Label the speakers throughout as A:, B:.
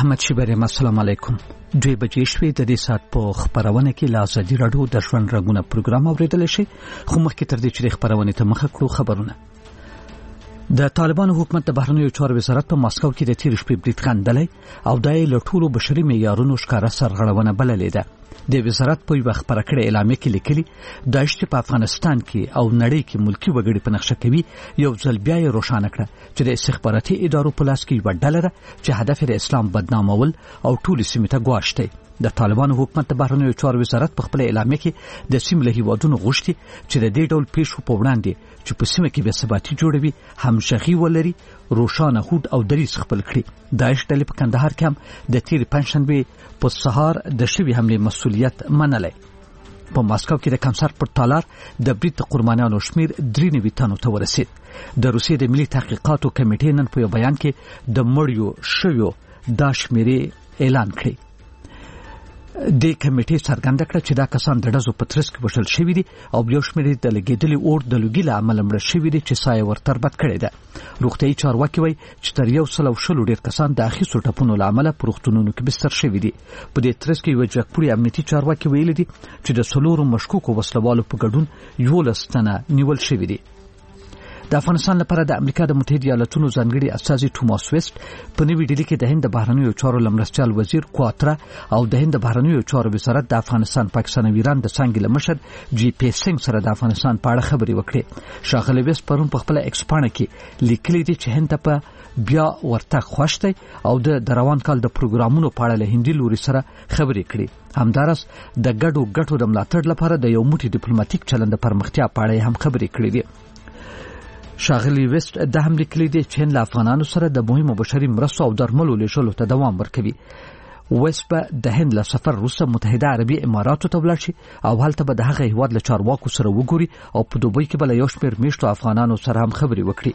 A: احمد شیبریم السلام علیکم. 2 بجې شوې د دې سات په خبرونه کې لازمي راډیو د ژوند رنګونه پروګرام اوریدل شي. خو مخکې تر دې چې خبرونه ته مخه کړو خبرونه. د طالبانو حکومت د بهرنیو چارو وزارت په ماسکو کې د تیر شپې بریټ خندلې او دای له ټولو بشري معیارونو ښکارا سرغړونه بللې ده. د وزارت په یو خبره کړې اعلامیه کې لیکلي داعش په افغانستان کې او نړۍ کې ملکی وګړي په نقشه کوي یو ځل بیا یې روښانه کړه چې د استخباراتي ادارو په لاس کې یو ډله ده چې هدف یې اسلام بدنامول او ټول سیمه ته ګواښ دی. د طالبانو حکومت د بهرنیو چارو وزارت په خپل اعلامیه کې د سیمې له هیوادونو غوښتي چې د دې ډول پیښو په وړاندې چې په سیمه کې بې ثباتي جوړوي همغږي ولري روښانه هوډ او دریځ خپل کړي. داعش ډلې په کندهار کې هم د تیر پنځشنبه په سهار د شوی حمله مسؤلیت منلې. په ماسکو کې د کنسرت پر تالار د بریټ قربانیانو شمیر 93 تنو ته ورسید. د روسیې د ملي تحقیقاتو کمیټې نن په یو بیان کې د مړیو شویو د شمیرې اعلان کړی. د کمیټې څرګنده کړه چې دا کسان د ډزو په ترڅ کې وشل شوی دي او یو شمېر د لګیدلي اور د لوګي له امله مړ شوی دي چې سایه ورتربت کړی ده. روغتیايي چارواکي وایي چې تر 100 ډیر کسان د اخیستو ټپونو له امله په روغتونونو کې بستر شوی دي. په دې ترڅ کې یو جګپوړي امنیتي چارواکي ویلي دي چې د 4 مشکوکو وسلوالو په ګډون 11 تنه نیول شوی دي. د افغانستان لپاره د امریکا د متحده ایالاتونو ځانګړي استازي توماس ویسټ په نوې ډیلي کې د هند بهرنیو چارو لمرستیال وزیر کواترا او د هند بهرنیو چارو وزارت د افغانستان پاکستان او ایران د څنګه لمشر جی پی سنگ سره د افغانستان په اړه خبرې وکړې. ښاغلی ویسټ پرون په خپل ایکس پاڼه کې لیکلي دي چې هند په بیا ورته خوښ دی او د روان کال د پروګرامونو په اړه له هندي لوري سره خبرې کړې. همدارس د ګډو د ملاتړ لپاره د یو موټی ډیپلوماټیک چلند پرمختیا په اړه هم خبرې کړې دي. ښاغلی ویسټ د هم لیکلي دي چې له افغانانو سره د مهمو بشري مرستو او درملو لیږلو ته دوام ورکوي. ویسټ به د هند له سفر وروسته متحده عربي اماراتو ته ولاړ شي او هلته به د هغه هیواد له چارواکو سره وګوري او په دوبۍ کې به له یو شمېر میشتو افغانانو سره هم خبرې وکړي.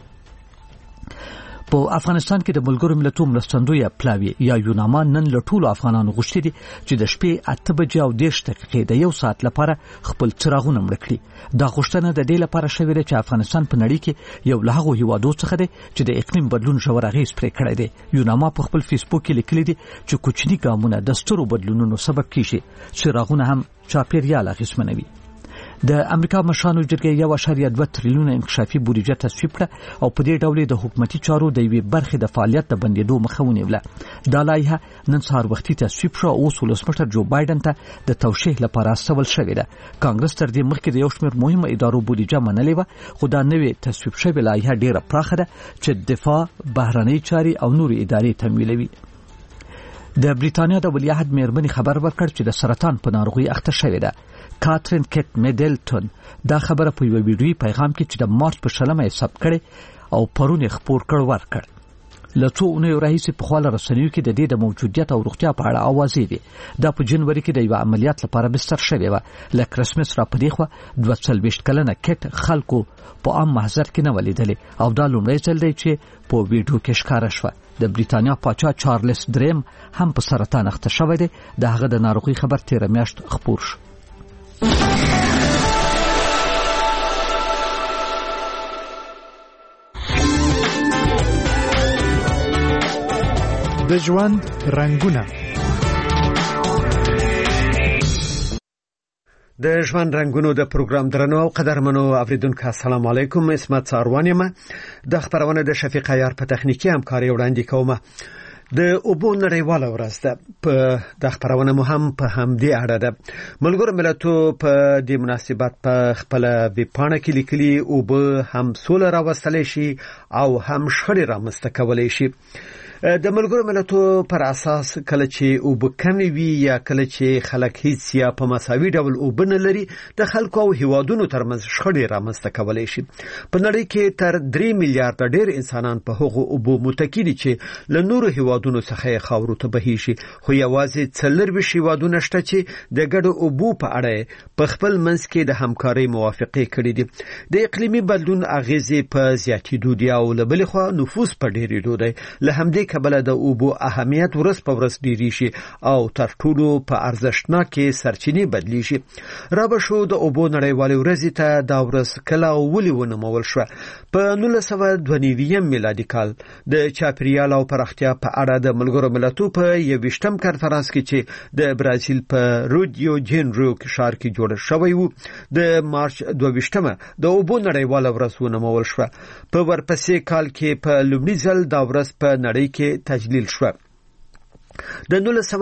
A: په افغانستان کې د ملګرو ملتونو مرستندوی پلاوی یا یوناما نن له ټولو افغانانو غوښتي دي چې د شپې 8 بجې او 10 دقیقې د 1 ساعت لپاره خپل څراغونه مړ کړي. دا غوښتنه د دې لپاره شوې ده چې افغانستان په نړۍ کې یو له هغو هیوادو څخه دی چې د اقلیم بدلون ژور اغېز پرې کړی دی. یوناما په خپل فیسبوک کې لیکلي دي چې کوچني ګامونه د سترو بدلونونو سبب کیږي. څراغونه هم چاپیریال اغېزمنوي. د امریکا مشرانو جرګې 1.2 تریلیون انکشافي بودیجه تصویب کړه او په دې ډول د حکومتي چارو د یوې برخې د فعالیت د بندیدو مخه ونیوله. دا لایحه نن سهار وختي تصویب شو او ولسمشر جو بایدن ته د توشیح لپاره استول شوې ده. کانګرس تر دې مخکې د یو شمېر مهمه ادارو بودیجه منلې وه خو دا نوې تصویب شوې لایحه ډیره پراخه ده چې دفاع، بهرنۍ چارې او نور ادارې تمویلوي. د بریټانیا د ولیعهد میرمنې خبر ورکړ چې د سرطان په ناروغي اخته شوې ده. کاترین کیت میډلټون دا خبره په یو ویډیویي پیغام کې چې د مارچ په 16 یې ثبت کړي او پرون یې خپور کړ ورکړ. له څو اونیو راهیسې په خواله رسنیو کې د دې د موجودیت او روغتیا په اړه اوازې دي. دا په جنوري کې د یو عملیات لپاره بستر شوې وه. له کرسمس را پدې خوا 22 کلنه کیت خلکو په عام محضر کې نه ولیدلې او دا لومړی ځل دی چې په ویډیو کې ښکاره شوه. د بریټانیا پاچا چارلس دریم هم په سرطان اخته شوی دی. د هغه د ناروغي خبر تیر میاشت خپور شو.
B: د ژوند رنګونه.
C: د ژوند رنګونو د پروګرام درنو او قدرمنو اوریدونکو السلام علیکم. اسمت ساروان یم. د خبرونه د شفیق عیار په تخنیکی همکاري وړاندې کوم. د اوبو نړیواله ورځ ده. په د خبرونه مهم په همدې اړه ده. ملګرو ملتونو په دې مناسبت په خپل ویبپاڼه کې لیکلي اوبه هم سوله راوستلی شي او هم شخړې رامنځته کولی شي. د ملګرو ملتونو پر اساس کله چې اوبه کمې وي یا کله چې خلک هیڅ یا په مساوي ډول اوبه نه لري د خلکو او هیوادونو ترمنځ شخړې رامنځته کولی شي. په نړۍ کې تر 3 میلیارډ ډېر انسانان په هغو اوبو متکی دي چې له نورو هیوادونو څخه خاورو ته بهیږي. خو یوازې 24 هیوادونه شته چې د ګډو اوبو په اړه په خپل منځ کې د همکارۍ موافقې کړې دي. د اقلیمي بدلون اغیزې په زیاتېدو دي او له بلې خوا نفوس په ډېرېدو دی. له همدې کبله د اوبو اهمیت ورځ په ورځ ډیری شي او تر ټولو په ارزښتناکې سرچینې بدلی شي. رابه شو د اوبو نړیوالې ورځې ته دا ورځ کله ولې ونومول شو. په 1992 میلادي کال د چاپیریال او پراختیا په اړه د ملګرو ملتونو په 21م کنفرانس کې چې د برازیل په رودیو جنیرو ښار کې جوړ شوی و د مارچ 22مه د اوبو نړیواله ورځ ونومول شو. په ورپسې کال کې په لومړي ځل دا ورځ په نړۍ کې تجلیل شو. د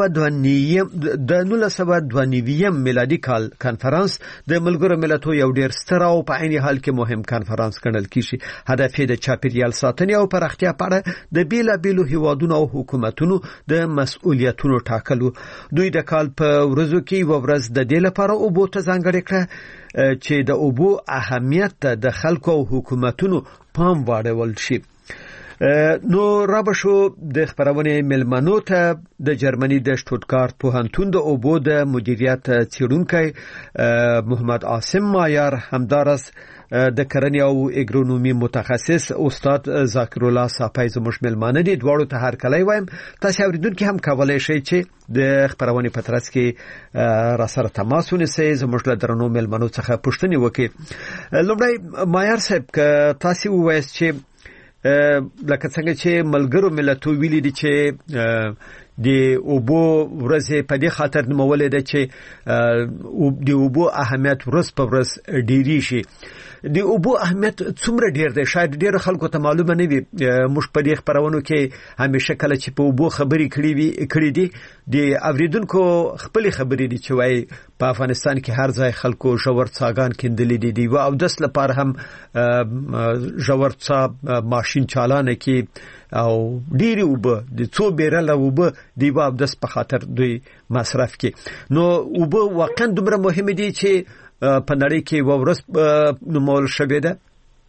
C: 1992 میلادي کال کنفرانس د ملګرو ملتونو یو ډیر ستر او په عین حال کې مهم کنفرانس ګڼل کیږي. هدف یې د چاپیریال ساتنې او پراختیا په اړه د بیلابیلو هیوادونو او حکومتونو د مسؤلیتونو ټاکلو. دوی د کال په ورځو کې یو ورځ د دې لپاره اوبو ته ځانګړې کړه چې د اوبو اهمیت ته د خلکو او حکومتونو پام واړول شي. نو رابه شو د خبرونه ملمنو ته د جرمني د شټوتګارت پوهنتون د اوبو د مدیریت څیړونکي محمد عاصم مایر همدارس د کرنې او اګرونومي متخصص استاد ذاکر الله صافی زموږ ملمانه دي. دواړو ته هر کله وایم تاسو اوریدونکو هم کولای شئ چې د خبرونه په ترڅ کې را سره تماس ونیسئ زموږ له درنو ملمنو څخه پوښتنه وکړئ. لومړی مایر صاحب که تاسو وایئ چې لکه څنګه چې ملګرو ملتونو ویلي دي چې د اوبو ورځ په دې خاطر نومولې ده چې د اوبو اهمیت ورځ په ورځ ډیری شي. د اوبو اهمیت څومره ډیر دی؟ شاید ډیر خلکو ته معلومه نه وي. موږ په دې خبرونو کې همیشه کله چې په اوبو خبرې کړې دي د اوریدونکو خپل خبرې دي چې وايي په افغانستان کې هر ځای خلکو ژور څاګان کیندلې دي او داس لپاره هم ژور څا ماشين چالانه کې او ډیری وبه د څو بیرله وبه دی و داس په خاطر دوی مصرف کې. نو وبه واقعا دومره مهمه دي چې په نړۍ کې ورځ نومول شوې ده.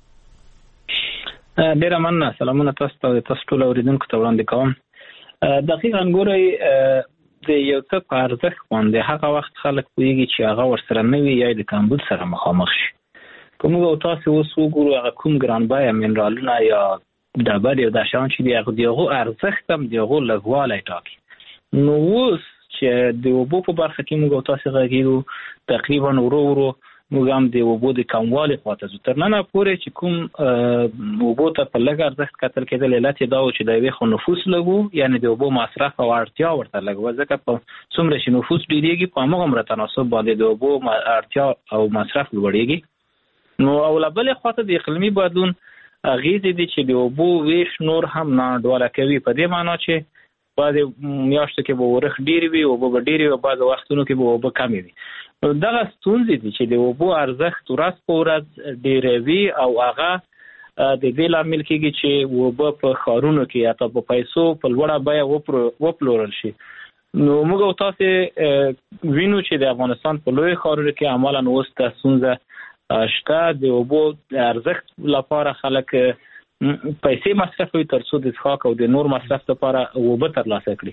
D: ډیر مننه. سلامونه تاسو ټول اوریدونکو ته وړاندې کوم. دقیقاً ګورئ د یو څه په ارزښت باندې هغه وخت خلک پوهیږي چې هغه ورسره نه وي یا د کمبود سره مخامخ شي. کوم او تاسو اوس وګورئ هغه کوم ګرانبایه منرالونه یا ډبرې او د شان چې دغه ارزښت هم دغه لګوالی ټاکي. نو اوس چې د اوبو په برخه کې موږ تاسو غږیږو تقریبا ورو موږ هم د اوبو د کموالي خواته ځو. تر نن پورې چې کوم اوبو ته په لږ ارزښت کتل کېدل علت دا و چې د یوې خو نفوس لګو یعنی د اوبو مصرف او اړتیا ورته لګو. ځکه په څومره چې نفوس ډیریږي په هغومره تناسب باندې د اوبو اړتیا او مصرف لوړیږي. نو او له بلې خواته د اقلیمي بدلون اغیزې دي چې د اوبو ویش نور هم ناانډوله کوي. په دې معنا چې بعض میاشتو کې به ورخ ډیر وي او به ډیر وي او بعض وختونو کې به اوبه کم وي. دغه ستونزې دي چې د اوبو ارزښت ورځ په ورځ ډیروي او هغه د دې لامل کېږي چې اوبه په ښارونو کې یا په پیسو په لوړه بیه وپلورل شي. نو موږ تاسو وینو چې د افغانستان په لوی ښارونو کې عملاً اوس د ستونزه شته. د اوبو ارزښت لپاره خلک پیسې مصرفوي تر څو د څښاک او د نور مصرف لپاره اوبه ترلاسه کړي.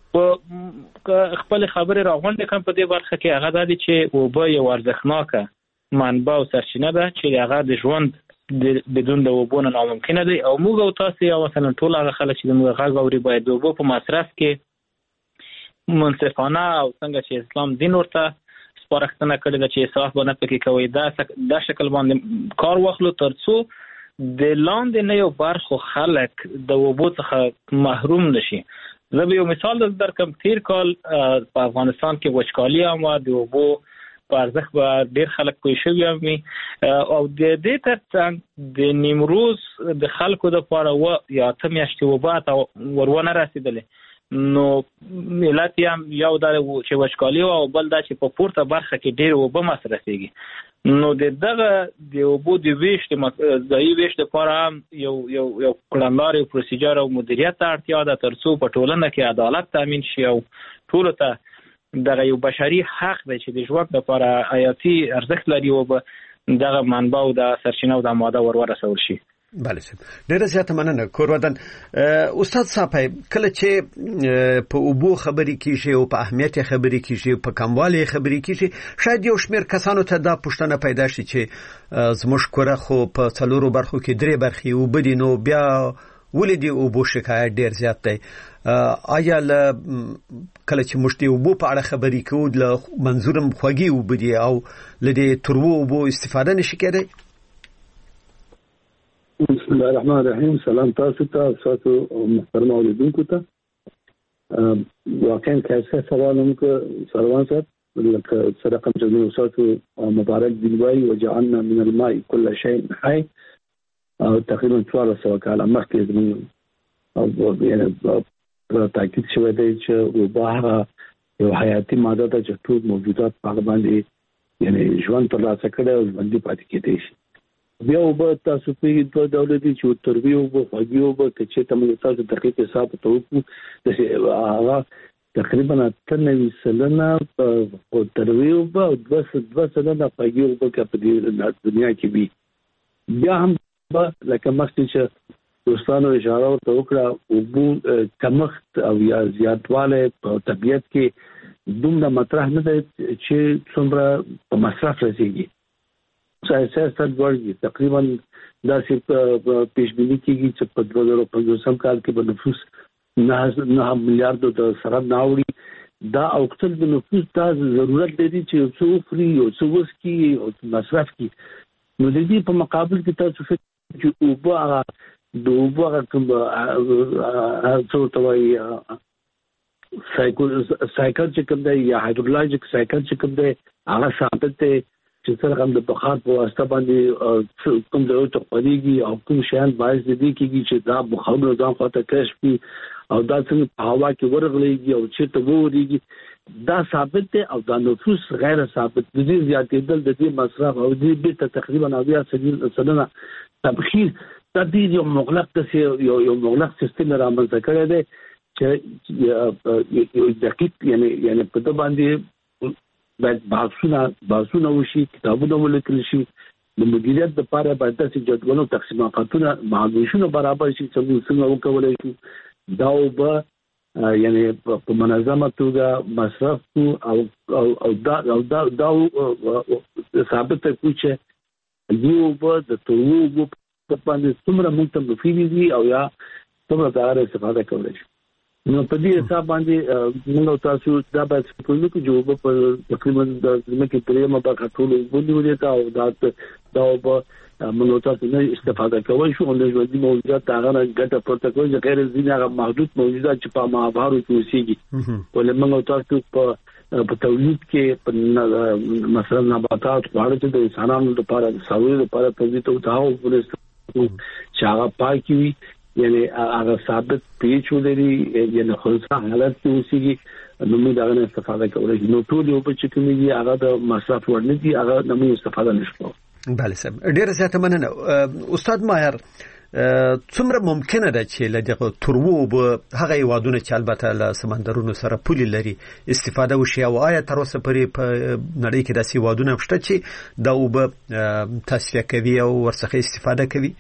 D: په خپل خبرې راغونډې کوم په دې برخه کې هغه د چې اوبه یو ارزښتناکه منبع او سرچینه ده چې هغه د ژوند بدون د اوبو نه ناممکنه دی. او موږ او تاسو یا مثلا ټول هغه خلک چې موږ غږ اوري باید د اوبو په مصرف کې منصفانه او څنګه چې اسلام دین ورته سپارښتنه کړې ده چې اسراف باندې پکې کوي دا شکل باندې کار واخلو تر څو د لاندې نه یو برخه خلک د اوبو څخه محروم نشي. زه به یو مثال درکم. تیر کال په افغانستان کې وچکالي هم د اوبو په ارزښت به ډیر خلک پوه شوي وي او د دې ترڅنګ د نیمروز د خلکو لپاره یا 8 میاشتې اوبه ته ورونه رسیدلې. نو ملت هم یو دا چې وچکالي او بل دا چې په پورته برخه کې ډیر اوبه مصرفيږي. نو دغه د اوبو د ویش د ویش لپاره هم یو کړنلارې پروسیجر او مدیریت ته اړتیا ده تر څو په ټولنه کې عدالت تامین شي او ټول ته دغه یو بشري حق دی چې د ژوند لپاره حیاتي ارزښت لري او دغه منبع او د سرچینه او د ماده ورسول شي.
C: بله سم. ډیره زیاته مننه کورودن. استاد صاحب کله چې په اوبو خبرې کیږي او په اهمیت خبرې کیږي په کموالي خبرې کیږي شاید یو شمیر کسانو ته دا پوښتنه پیدا شي چې زموږ کوره خو په څلورو برخو کې درې برخې وبدي نو بیا ولې د اوبو شکایت ډیر زیات دی آیا کله چې مشتي اوبو په اړه خبرې کوو د منظورم خوږی اوبو دي او لدې تروو اوبو استفاده نشي کېدای؟
E: بسم الله الرحمن الرحیم. سلام تاسو ته تاسو محترم اوریدونکو ته. واقعا کیسه سوالم که سروان صاحب لکه صدقه جميع تاسو مبارک دی وای وجعلنا من الماء كل شيء حي او تقریبا 400 کاله مخکې او یعنی تاکید شوی دی چې اوبه یو حیاتي ماده ده چې ټول موجودات په باندې یعنی ژوند ترلاسه کړي او ژوندي پاتې کېدي شي. بیا اوبه تاسو په دوه ډول دي چې تروي اوبه خوږی اوبه چې تاسو تاسو دقیق حساب ته وکړو هغه تقریبا 93% په تروي اوبه او 2% خوږی اوبه په دنیا کې وي. بیا هم لکه مخکې چې دوستانو اشاره ورته وکړه اوبو کمښت او یا زیاتواله په طبیعت کې دومره مطرح نه دی چې څومره په مصرف رسیږي. سیاست ورګي تقریبا داسې پیشبینی کیږي چې په 2015 کال کې به نفوس 9 میلیارډ د سره ناوړي دا اوکتل د نفوس دا ضرورت دی چې څو فری او څو وسکي او مصرف کی. نو د دې په مقابل کې تاسو چې اوبه د اوبه کوم څه توای سایکل چې کوم دی یا هایدرولوژیک سایکل چې کوم دی هغه ثابت دی چې څنګه د بخار په واسطه باندې کوم ډول تخریږي او کوم شیان باعث دي چې دا بخار نظام خاطر کشف کی او دا څنګه په هوا کې ورغليږي او چې ته ووريږي دا ثابت دی او دا نفوس غیر ثابت دي. زیاتېدل د دې مصرف او دې به تقریبا 90% تبخیر د دې یو مغلق یو مغلق سیستم رامنځته کړی دی چې یو دقیق یعنی په دې باندې باید بحثونه وشي، کتابونه ولیکل شي، د مدیریت لپاره باید داسې جدولونه تقسیماتونه معلوماتونه برابر شي چې څنګه وکولای شو دا به یعنی په منظمه توګه مصرف او دا ثابت کړو چې یو به د توغو په باندې څومره موږ مفید دي او یا څومره دا استفاده کولای شو. نو په دې حساب باندې موږ تاسو دا به څنګه کې جواب په تقریبا د زمکه پرېمه په ټول ودی تا او دا به موږ تاسو نه استفاده کوي شو د ژوندۍ موجودات هغه ګټه پورته کوي غیر ځینې محدود موجودات چې په ماهوارو کې اوسېږي ولې موږ تاسو په تولید کې مثلا نباتات غواړي د انسانانو لپاره سوي لپاره تولید او تاو ولې چې هغه پاکي وي یعنی هغه ثابت پیچ ولري یعنی خلصه حالت کې اوسېږي نو موږ دا نه استفاده کوو. نو ټول یو په چې کومي هغه د مصرف ورنه دي هغه نه استفاده نشو.
C: بله صاحب ډیر زیاته مننه. استاد ماهر څومره ممکنه ده چې لږه ترو به هغه یوادونه چې البته له سمندرونو سره پولي لري استفاده وشي او آیا تر اوسه پرې په نړۍ کې داسې یوادونه شته چې دا وب تصفیه کوي او ورڅخه استفاده کوي؟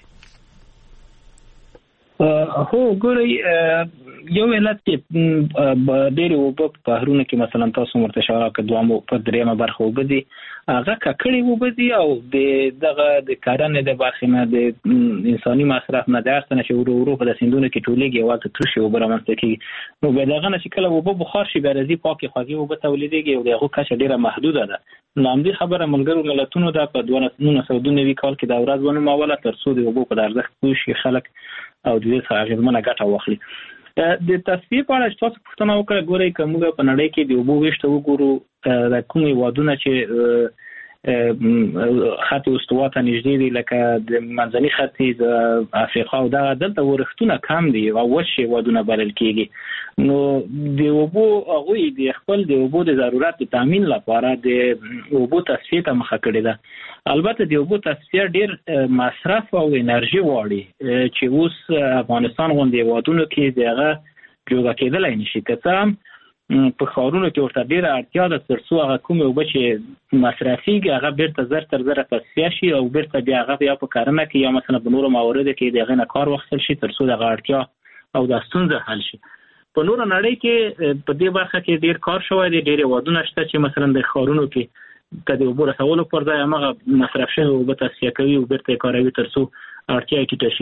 D: هو ګورئ یو علت کې ډېر اوبه په بحرونو کې مثلا تاسو مرته اشاره کړو په دریمه برخه اوبه دي هغه ککړې اوبه دي او دغه د کارنې د برخې نه د انساني مصرف نه درته نشي ورو په سیندونو کې ټولېږي او ته ترشي اوبه رامنځته کیږي. نو به دغه نشي کله اوبه بخار شي برازي پاکي خوږي اوبه تولیدېږي او دغه کچه ډیره محدوده ده. نو هم دې خبره ملګرو ملتونو د په 1992 کال کې د ورځ ونه ماوله تر څو د اوبو په ارزښت پوه شي خلک او د دې څخه غوښمنه ګټه واخلي. د تصفیه په اړه تاسو پوښتنه وکړه ګورئ کومه په نړۍ کې د اوبو وشته وګورو د کومې وادونه چې خط استوا ته نږدې دي لکه د منځني خط د افریقا او دلته ورښتونه کم دي او وشي وادونه بلل کېږي. نو د اوبو هغوی د خپل د اوبو د ضرورت د تامین لپاره د اوبو تصفیه ته مخه کړې ده. البته د اوبو تصفیه ډیر مصرف او انرژي غواړي چې اوس افغانستان غوندې وادونو کې دغه جوړه کېدلای نشي که په خارونو کې ورته ډیره اړتیا ده تر څو هغه کومه اوبه چې مصرفيږي هغه بیرته زر تر زر تصفیه شي او بیرته بیا هغه یا په کارنه کې یا مثلا په نورو مواردو کې دغه نه کار واخیستل شي تر څو دغه اړتیا او د ستونزه حل شي. په نور نړۍ کې په دې برخه کې ډیر کار شوی دی، ډیر وادونه شته چې مثلا د خارونو کې کله اوبه رسولو پر ځای هغه مصرف شوی اوبه تصفیه کوي او بیرته کاروي تر څو اړتیا کې شي.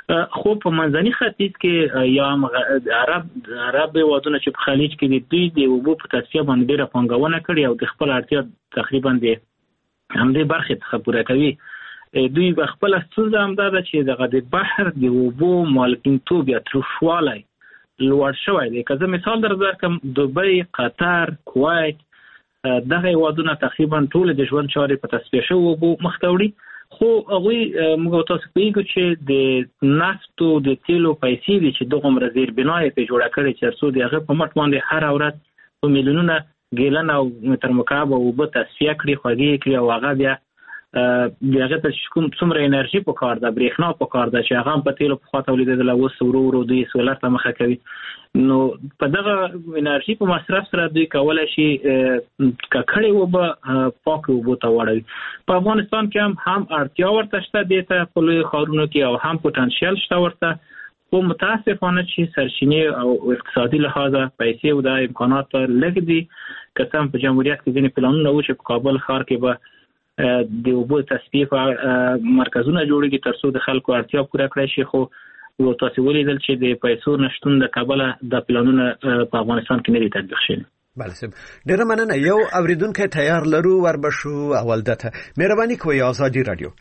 D: خو په منځني ختیځ کې یا عرب وادونه چې په خلیج کې دي دوی د اوبو په تصفیه باندې ډېره پانګونه کړې او د خپل اړتیا تقریبا د همدې برخې څخه پوره کوي. دوی خپل ستونزه هم ده چې د بحر د اوبو مالګینتوب یا ترشوالی لوړ شوی دی. که زه مثال درکړم دوبۍ، قطر، کویت دغه وادونه تقریبا ټول د ژوند چارې په تصفیه شوو اوبو مخ ته وړي. خو هغوی موږ تاسو پوهیږو چې د نفتو د تیلو پیسې دي چې دغومره زیربنا یې پرې جوړه کړې چې تر څو د هغه په مټ باندې هره ورځ په میلیونونه ګیلن او متر مکعب اوبه تصفیه کړي، خوږې کړي او هغه بیا د هغه ته کوم څومره انرژي پکار ده، برېښنا پکار ده چې هغه په تیلو پخوا تولیدېدله، اوس ورو ورو دوی سولر ته مخه کوي. نو په دغه انرژي په مصرف سره دوی کولی شي ککړې اوبه پاکې اوبو ته واړوي. په افغانستان کې هم اړتیا ورته شته دې ته په لویو ښارونو کې او هم پوتنشیل شته ورته، خو متاسفانه چې سرچینې او اقتصادي لحاظه پیسې او د امکانات لږ دي. که څه هم په جمهوریت کې ځینې پلانونه و چې په کابل ښار کې به د اوبو تصفیه مرکزونه جوړېږي تر څو د خلکو اړتیا پوره کړی شي، خو تاسو ولیدل چې د پیسو نشتون د کابل د پلانونه په افغانستان کې نه دي تطبیق شوي.
C: بله صاحب، ډېره مننه. یو اوریدونکی تیار لرو، وربشو اول دته. مهرباني کوئ آزادي رادیو.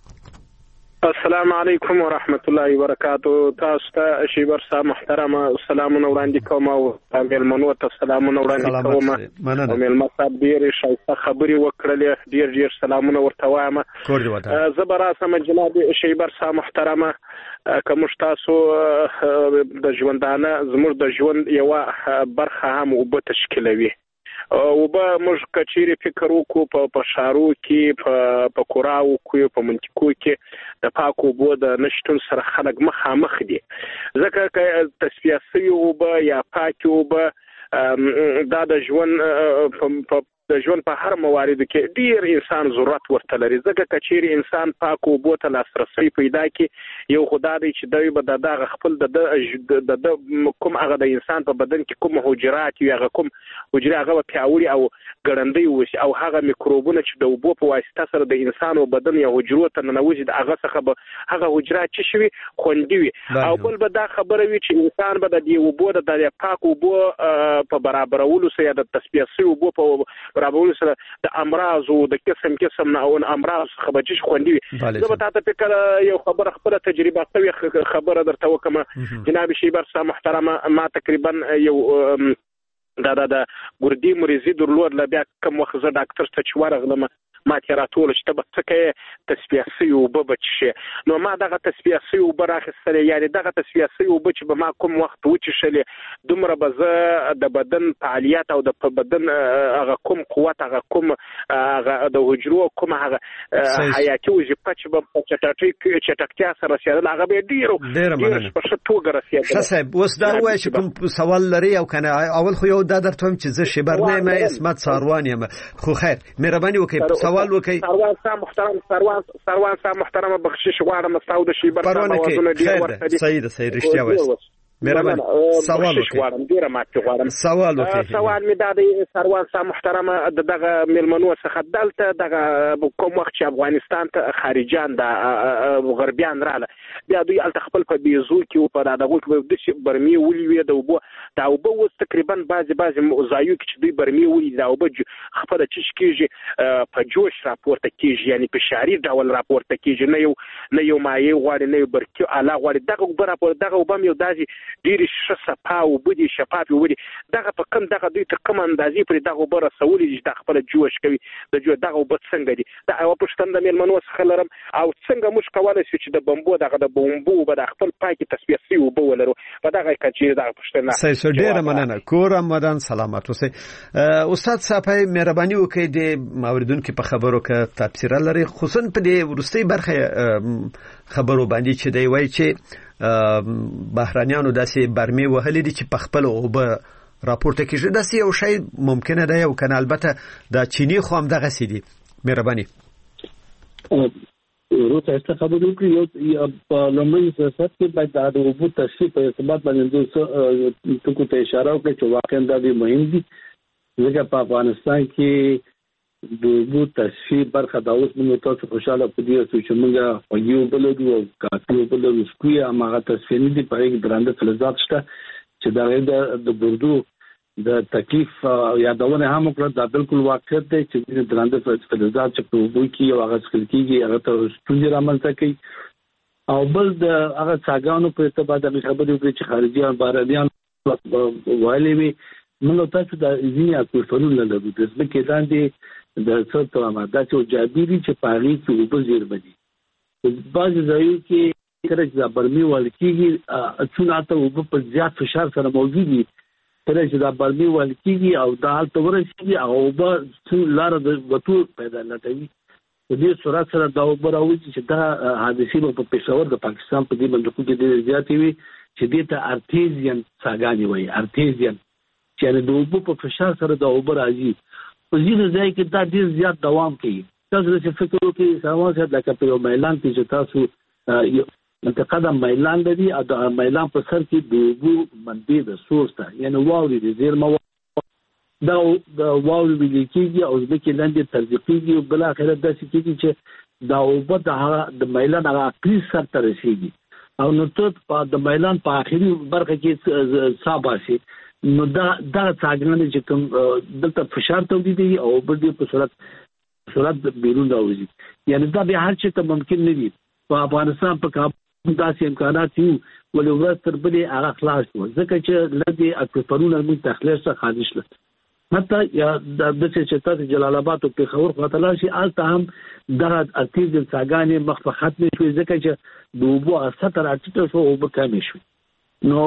F: السلام علیکم ورحمت الله وبرکاتو. تاسو ته شیبر صاحب محترمه سلامونه وړاندې کوم او مېلمنو ته سلامونه وړاندې کوم. او مېلمه صاحب ډېرې ښایسته خبرې وکړلې، ډېر سلامونه ورته وایم. زه به راسم جناب شیبر صاحب محترمه، که موږ تاسو د ژوندانه زموږ د ژوند یوه برخه هم اوبه تشکیلوي. اوبه موږ که چیرې فکر وکړو په ښارو کې، په کوراو کې، په منطقو کې د پاکو اوبو د نشتون سره خلک مخامخ دي. ځکه که تصفیه شوې اوبه یا پاکې اوبه دا د ژوند په هر مواردو کې ډیر انسان ضرورت ورته لري. ځکه که چیرې انسان پاکو اوبو ته لاسرسی پیدا کړي، یو خو دا دی چې دوی به د دغه خپل د کوم هغه د انسان په بدن کې کوم حجرات وي، هغه کوم حجرې هغه به پیاوړي او ګړندۍ اوسي، او هغه میکروبونه چې د اوبو په واسطه سره د انسان او بدن یا حجرو ته ننوځي د هغه څخه به هغه حجرات چې شوي خوندي وي. او بل به دا خبره وي چې انسان به د دې اوبو د پاکو اوبو په برابرولو سره یا د تصفیه شویو اوبو په برابرولو سره د امراض او د قسم نه او امراض څخه بچی خوندي وي. زه به تاسو فکر یو خبره خپل تجربه کوي خبره درته وکم. جناب شیبر صاحب محترمه، ما تقریبا یو دا ګردی مریضي درلود. بیا کوم وخت زه ډاکټر ته چې ورغلم ما تیرا ټول چې به څه کې تصفیه شوی اوبه بچي. نو ما دغه تصفیه شوی اوبه راخستلې، یعنی دغه تصفیه شوی اوبه چې به ما کوم وخت وچشلې دومره به زه د بدن فعالیت او د بدن هغه کوم قوت، هغه کوم هغه د حجرو کوم هغه حیاتي وظیفه چې به چټکتیا سره رسېدل هغه به ډېر په ښه توګه رسېدل.
C: ښه صاحب، اوس دا ووایه چې کوم سوال لري او کنه اول خو یو دا درته وایم چې زه شیبر نه یم، اسمت ساروان یم. خو خیر مهرباني وکړئ سوال وکړئ.
F: سروان صاحب محترم، سروان صاحب محترم بخشش غواړم تاسو د شیبر صاحب اوازونه ډیر ورته دي.
C: صحیح رښتیا وایي. مهرباني سوال وکړئ.
F: ډیره ماته غواړم
C: سوال وکړئ.
F: سوال می دا دی سروان صاحب محترم، دغه ملمنو څخه دلته دغه کوم وخت چې افغانستان ته خارجيان د غربيان رااله، بیا دوی الته خپل په بیزو کې او په دغه کې د برمي ولوي د وبو دا وبو اوس تقریبا بعضي ځایو کې چې دوی برمي ولي دا وبو خپل چش کېږي په جوش راپورته کېږي، یعنی په شعري ډول راپورته کېږي، نه یو مایع غواړي نه یو برکي اعلی غواړي. دغه راپور دغه وبم یو داسي ډیر شفاف او بده شفاف وي. دغه په کوم دغه دوی ته کوم اندازې پر دغه بر رسولي چې د خپل جوش کوي د جو دغه وبد څنګه دي. دا او پښتون د ملمنو څخه لرم او څنګه موږ کولای شو چې د بمبو دغه د بمبو په خپل پاکي تصفیه سی وبو ولرو په دغه کچې دغه پښتون.
C: صحیح، ډیر مننه. کورم مدان سلامت اوسئ. استاد صاحب مهرباني وکړئ د اوریدونکو په خبرو کې تفسیر لري، خصوصا په دې ورستۍ برخه خبرو باندې چې دی وایي چې بهرانيانو داسې برمي وهلې دي چې په خپل اوبه راپورته کیږي. داسې یو شی ممکنه ده او کنه البته د چینی خو هم دغه سي دي. مهرباني
E: روته است خبرو کې یو په لومړي سیاست کې باید د اوبو تشریح په ارتباط باندې څه ته اشاره وکړي چې واقعا دا مهم دي. ځکه په افغانستان کې د وبو تصفیه برخه دا اوس موږ تاسو خوشاله پدې چې موږ یو بلدو او کافي بلدو سکویا هغه تصفیه نه دي په کې درانده فلزات شته چې د بردو د تکلیف یادونه هم کړه دا بالکل واقعیت دی چې د درانده فلزات چې په وبو کې او هغه څخه کېږي هغه ته ستونزې رامنځته کوي او بل د هغه څاګانو په ارتباط د خبرې وکړي چې خارجيان بهرنيان وایي وي موږ تاسو د ځینې اکوفرونه لرو د ځمکې لاندې د څو ته ماده چې جابيري چې پاغي کې وبو زیرمه دي په بعض ځایو کې کله چې برمي والکیږي څونه ته وبو په زیات فشار سره موجود دي کله چې دا برمي والکیږي او د حالت ورسیږي او وبو څو لار د وټو پیدا لټوي په دې صورت سره دا وبو راوځي چې دا حادثه په پېښور د پاکستان په دې منطقو کې ډېر زیاتې وي چې دې ته ارتيزيان څاګانې وایي ارتيزيان چې د وبو په فشار سره دا وبو راځي په ځینې ځای کې دا ډېر زیات دوام کوي تاسو چې فکر وکړئ سامان څه لکه په میلان کې چې تاسو یو منطقه د میلان لري او د میلان په سر کې د وبو منبع د سورس ته یعنی واوري د زیرمه دا واوري ولیکيږي او ځکه لاندې ترځيږي او بل اخر داسې کېږي چې دا وبو د میلان هغه اقلی سر ته رسیږي او نو ته د میلان په اخري برخه کې صاباسي نو دا څنګه چې کوم دلته فشار تولیدي او بل دې په صورت بیرون راوځي یعنی دا به هر څه ته ممکن نه دي په افغانستان په کابل داسې امکانات یو ولې ورځ تر بلې هغه خلاص شو ځکه چې لدی اکوفرونه موږ تخلیص څخه خارج شول حتی یا د چې تاسو جلال آباد او پیښور خاطر شي الته هم دغه ارتیز څاګانې مخ ختم شوې ځکه چې د وبو اثر راټیټ شو او وبکه شو نو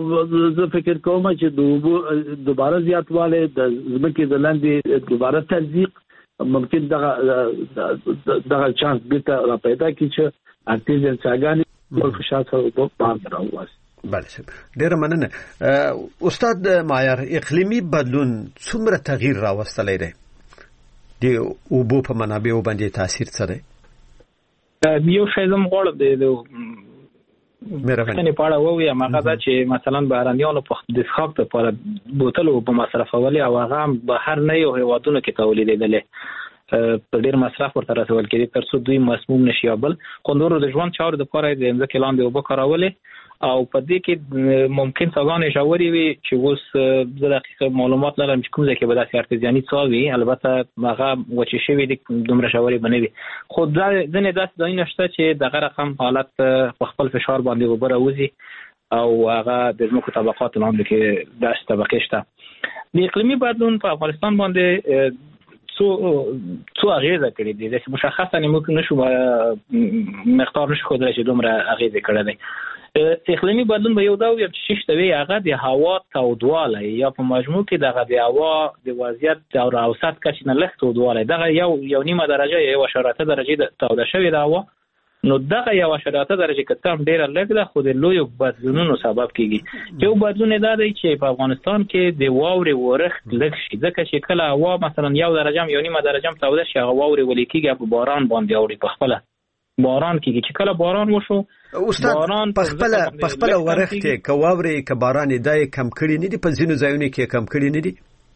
E: زه فکر کوم چې د وبو دوباره زیاتواله د ځمکې د لاندې دوباره تزریق ممکن دغه چانس بیرته را پیدا کی چې ارتیز څاګانې په فشار سره په پام راوځي
C: بله ډیره مننه استاد مایار اقلیمی بدلون څومره تغییر راوستلی دی د اوبو په منابعو باندې تاثیر څه دی
D: یو شی زم غواړم د مېرمنې په اړه ووایم هغه دا چې مثلا بهرنیانو په د څښاک لپاره بوتل اوبه مصرفولې او هغه بهر نه یو هیوادونو کې تولیدېدلې په ډېر مصرف ورته رسول کېدی تر څو دوی مسموم نشي بل خوندورو د ژوند چارو لپاره د ځمکې لاندې اوبه کارولې او په دې کې ممکن څاګانې ژورې وي چې اوس زه دقیق معلومات لرم چې کوم ځای کې به داسې ارتزیاني څاه وي البته هغه وچې شوي دي دومره ژورې به نه وي خو ځینې داسې ځایونه شته چې دغه رقم حالت په خپل فشار باندې اوبه راوځي او هغه د ځمکو طبقات لاندې کې داسې طبقې شته د اقلیمي بدلون په افغانستان باندې څو اغیزه کړې دي چې مشخصا موږ نشو مقدار نشو ښودلی چې دومره اغیزې کړې دي اقلیمي بدلون به یو دا وي چې شته وي هغه د هوا تودوالی یا په مجموع کې دغه د هوا د وضعیت او اوسط کچې نه لږ تودوالی دغه یو نیمه درجه یا 1.8 درجې توده شوې د هوا نو دغه 1.8 درجه کتم ډیره لږ ده خو د لوی بدلونونو سبب کیږي یو بدلون دا دی چې په افغانستان کې د واورې ورښت لږ شي ځکه چې کله هوا مثلا 1 درجه یا نیمه درجه توده شي هغه واورې ولې کیږي په باران باندې اوري په خپل باران کیږي چې کله باران وشو
C: استاد په خپل ورښت کې کواوري ک باران دای کم کړي نه دي په ځینو ځایونو کې کم کړي نه دي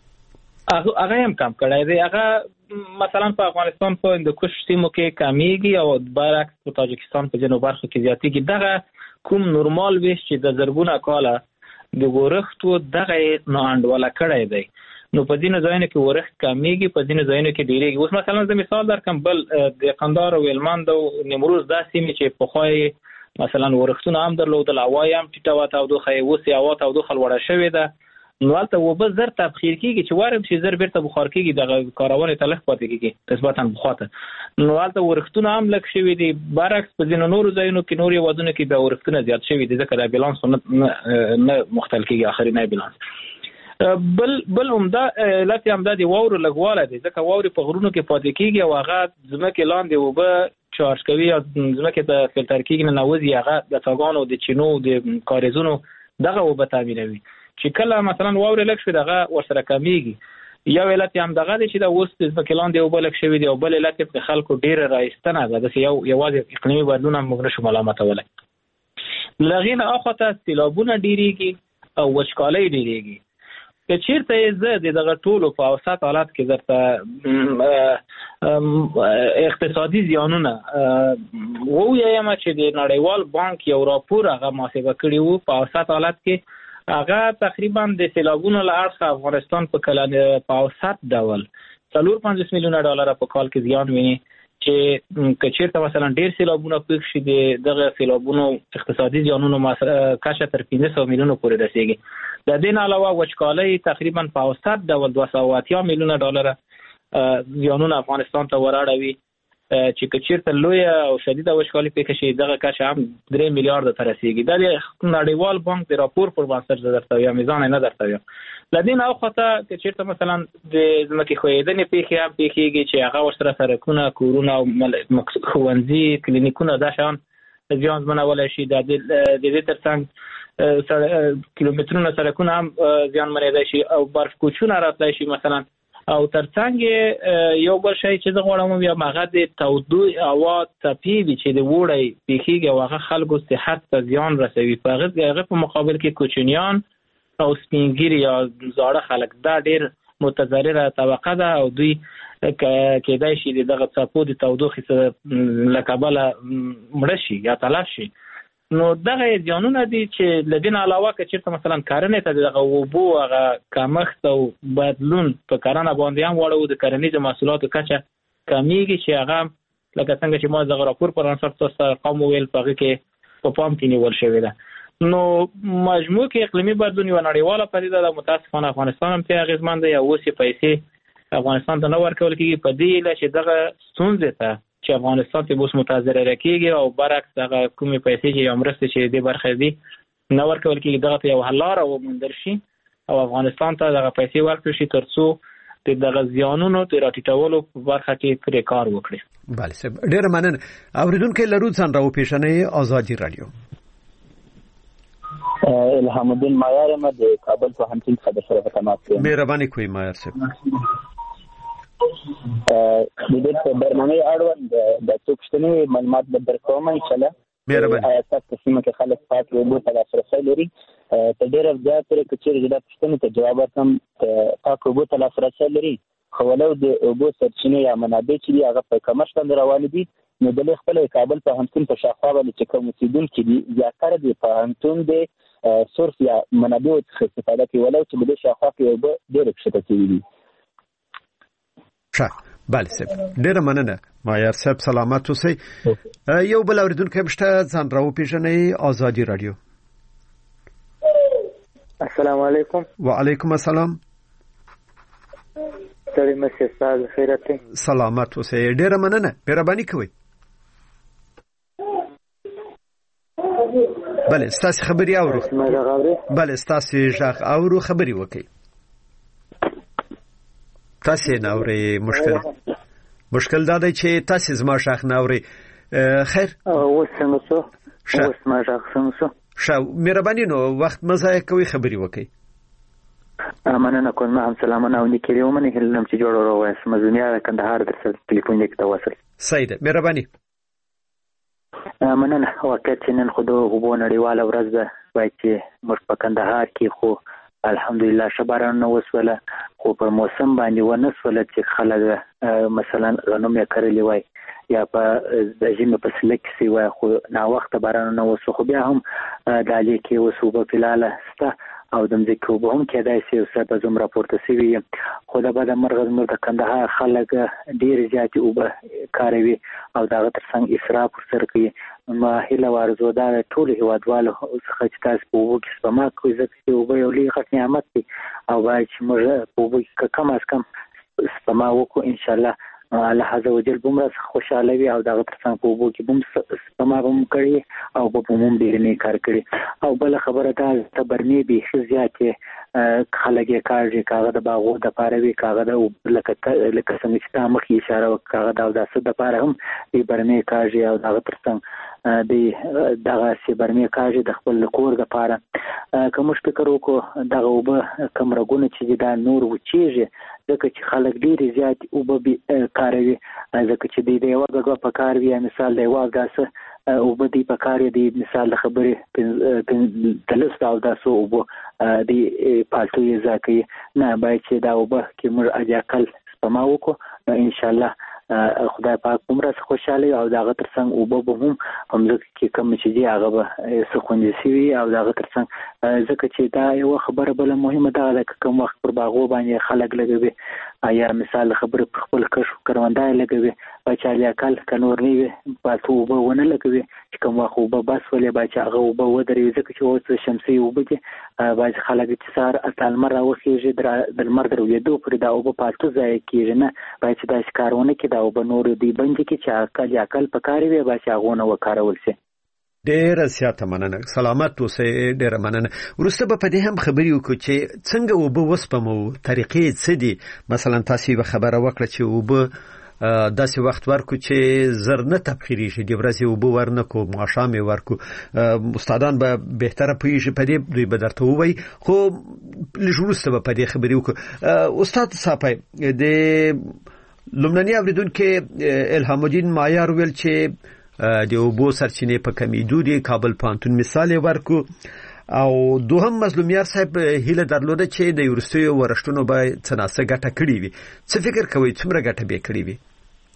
D: هغه هم کم کړی دی هغه مثلا په افغانستان په هندوکش سیمو کې کمیږي او برعکس په تاجکستان په ځینو برخو کې زیاتېږي دغه کوم نورمال ویش چې د زرګونه کاله د ورښتو دغه ناانډوله کړی دی نو په ځینو ځایونو کې ورښت کمیږي په ځینو ځایونو کې ډیریږي اوس مثلا زه مثال درکم بل د قندهار او هلمند او نیمروز دا سیمې چې پخوای مثلا ورښتونه هم درلودل هوا هم ټیټه وه تودوخه یې اوس هوا تودوخه لوړه شوې ده نو هلته اوبه زر تبخیر کېږي چې وارم چې زر بیرته بخار کېږي دغه کارونې ته لږ پاتې کېږي نسبتا پخوا ته نو هلته ورښتونه هم لږ شوي دي برعکس په ځینو نورو ځایونو کې نور هېوادونو کې بیا ورښتونه زیات شوي دي ځکه دا بیلانس نه مختل کېږي آخرینی بیلانس بل عمده علت یې همدا د واورو لږوالی دی ځکه واورې په غرونو کې پاتې کېږي او هغه ځمکې لاندې اوبه چارج کوي او ځمکې ته فلټر کېږي ننوځي هغه د څاګانو د چینو د کاریزونو دغه اوبه تامینوي چې کله مثلا واورې لږ شوي دغه ورسره کمیږي یو علت یې همدغه دی چې دا اوس د ځمکې لاندې اوبه لږ شوي دي او بل علت یې د خلکو ډېره راایستنه ده داسې یوازې اقلیمي بدلون هم موږ نشو ملامتولی له هغې نه اخواته سیلابونه ډېرېږي او وچکالۍ ډېرېږي که چیرته زه دغه ټولو په اوسط حالت کې درته اقتصادي زیانونه ووایم چې د نړیوال بانک یو راپور هغه محاسبه کړی وو په اوسط حالت کې هغه تقریبا د سیلابونو له اړخه افغانستان په کلنه په اوسط ډول 450 میلیونه ډالر په کال کې زیان ویني چې کچیرته مثلا ډیر سیلابونه پیښ شي دغه سیلابونو اقتصادي زیانونو کچه تر 500 میلیونه پورې رسیږي. د دې علاوه وچکالۍ تقریبا په اوسط ډول 280 میلیونه ډالر زیانونه افغانستان ته وراړوي چې کچیرته لوی او شدید وچکالي پیښ شي دغه کچه هم 3 میلیارډ ته رسیږي. د نړیوال بانک د راپور پر بنسټ درته یا میزان نه درته یم. لدین او خطا کچیرته مثلا د ځمکې خویدنې پیښې هم پیښیږي چې هغه ورسره سرکونه کورونه او ښوونځي کلینیکونه دا شان زیان منولای شي. د دې ترڅنګ کیلومترونه سرکونه هم زیان منیدای شي او برف کوچونه راتلای شي مثلا. او ترڅنګ یو بل شی چې زه غواړم بیا مغه د تودو هوا تپی چې د وړي پیخیږي او هغه خلکو صحت ته زیان رسوي. په هغه په مقابل کې کوچنیان او سپینګری یا زاړه خلک دا ډیر متضرره طبقه ده او دوی کېدای شي دغه څپو د تودوخې سره لکبله مړ شي یا تلف شي. نو دغه زیانونه دي چې لدین علاوه کچیرته مثلا کرنې ته دغه وبو هغه کمښت او بدلون په کرنه باندې هم وړو د کرنیزو محصولاتو کچه کمیږي چې هغه لکه څنګه چې ما دغه راپور پر اساس تاسو ارقام ویل پغه کې په پام کې نیول شوی ده. نو مجموع کې اقلیمي بدلون یو نړیواله پدیده ده. متاسفانه افغانستان هم ته اغیزمن دی او اوسې پیسې افغانستان ته نه ورکول کېږي په دې لاره چې دغه ستونزې ته چې افغانستان ته اوس متضرر کېږي او برعکس دغه کومې پیسې چې امرسته چې د برخه دي نه ورکول کېږي دغه ته یو حل لاره وموندل شي او افغانستان ته دغه پیسې ورکړي شي ترڅو دغه زیانونو د راټیټولو په برخه کې پرې کار وکړي.
C: بله صاحب ډېر مننه. اوریدونکو لرو ځان راو پیښنې آزادي رادیو.
G: الهام الدین مایار ما د کابل په همتین څخه د سره تماس کوم.
C: مهرباني کوئ مایار صاحب.
G: د دې برنامه اړوند د څوکشتنې معلومات به درکوم ان شاء الله.
C: مهرباني.
G: تاسو ته چې خلک پات وو په لاسرسي لري ته ډېر زیات لري چې د پښتنو ته جواب ورکړم پاک وو په لاسرسي لري خو ولو د اوبو سرچینې یا منابع چې هغه په کمښت باندې روان دي نو د خپل کابل په همتون په شاخوا باندې چې کوم اوسیدونکي دي زیاتره دي په همتون د سورس یا منابع څخه استفاده کوي ولو چې د شاخوا کې اوبه ډېر کښته کیږي.
C: بله صاحب ډېر مننه مایار صاحب سلامت اوسئ. یو بل اوریدونکو مشته ځان راو پیژنې آزادي رادیو.
H: السلام علیکم.
C: وعلیکم السلام.
H: ستړي مشه استاد خیرت.
C: سلامت اوسئ ډېر مننه مهرباني کوئ. بله ستاسو خبري اورو. بله ستاسو ژغ اورو خبري وکړئ. تاسو نه اوري مشکل دا دی چې تاسو زما ژغ نه اوري. خیر
H: اوس څنګه اوس ما ژغ څنګه
C: شو مهرباني نو وخت مزه کوي خبري وکړئ.
H: مننه کوم هم سلامونه او نیکي ومنه هلم چې جوړ وروه مزونیا کندهار در سره ټلیفون کې تواصل.
C: صحیح ده مهرباني.
H: مننه واقعیت چې نن خو د غوبو نړیواله ورځ ده وایي چې موږ په کندهار کې خو الحمدلله شباران نو وسوله خو په موسم باندې ونسوله چې خلک مثلا غنم یې کرلی وای یا په د ژمي په سله کې سی وای خو نا وخت باران نو وسو خو بیا هم د علي کې وسو په فلاله ستا او د مځکو به هم کېدای شي او څه په زم راپورته سوي خو د بده مرغ زموږ د کندهار خلک ډیر زیات او به کاروي او دا ترڅنګ اسراف سره کوي. ما هله ورزو دا ټول هیوادوالو څخه چې تاسو په وګ سپما کوي ځکه او به یو لوی نعمت دی او باید چې موږ په وګ کم از کم سپما وکړو ان شاء الله الله عز وجل بمره خوشاله وي او دا ترڅنګ په وګ کې بم سپما بم کړی او په موږ ډیر نه کار کړی او بل خبره دا تبرنی به زیاته خلک یې کارږي کاغه د باغو د پاروي کاغه د لکه څنګه چې مخکې اشاره وکړه دا د څه د پاره هم دی برنی کارږي او دا ترڅنګ دی دغه سی برنی کارږي د خپل کور د پاره کوم فکر وکړو دغه وب کوم رګونه چې دا نور وچیږي ځکه چې خلک ډیر زیات وب کاروي ځکه چې دی یو غږ په کار وی مثال دی واګاسه او بدی په کار دی مثال خبره تلست او تاسو او د پالتو یې ځکه نه باید چې دا وبه کې موږ اجاکل سپما وکړو نو ان شاء الله خدای پاک عمره خوشاله او داغه ترڅنګ وبه به هم کې کوم چې دی هغه به سخوندي سي او داغه ترڅنګ ځکه چې دا یو خبره بل مهمه ده چې کوم وخت پر باغو باندې خلک لګوي یا مثال خبره خپل کشف کروندای لګوي بچا لیکل کنور نیوي پاتو وبه ونه لګوي چې کوم وخت وبه بس ولې بچا هغه وبه ودرې ځکه چې اوس شمسي وبه کې باز خلک چې سار اتل مر راوخیږي د لمر درولېدو پر دا وبه پاتو ځای کېږي نه باید چې دا کارونه کې دا وبه نور دی بنځ کې چې عقل پکاري وي بچا غونه وکارول شي
C: ډېر سیاته مننه سلامت اوسئ ډېر مننه ورسته به په دې هم خبرې وکړو چې څنګه وبه وسپمو طریقې څه دي مثلا تاسو به خبره وکړه چې وبه داسې وخت ورکو چې زر نه تبخیری شي د ورځې وبو ورنکو ماشامې ورکو استادان به بهتره پوهیږي په دې دوی به درته ووایي خو لږ به په دې خبرې وکړو استاد صاحب د لومړني اوریدونکو الهام الدین مایار ویل چې د وبو سرچینې په کمیدو دي کابل پانتون مثال ورکو او دوهم مظلومیار صاحب هیله درلوده چې د یورستیو ورشتونو به څناسه ګټه کړی وي څه فکر کوي څومره ګټه به کړی وي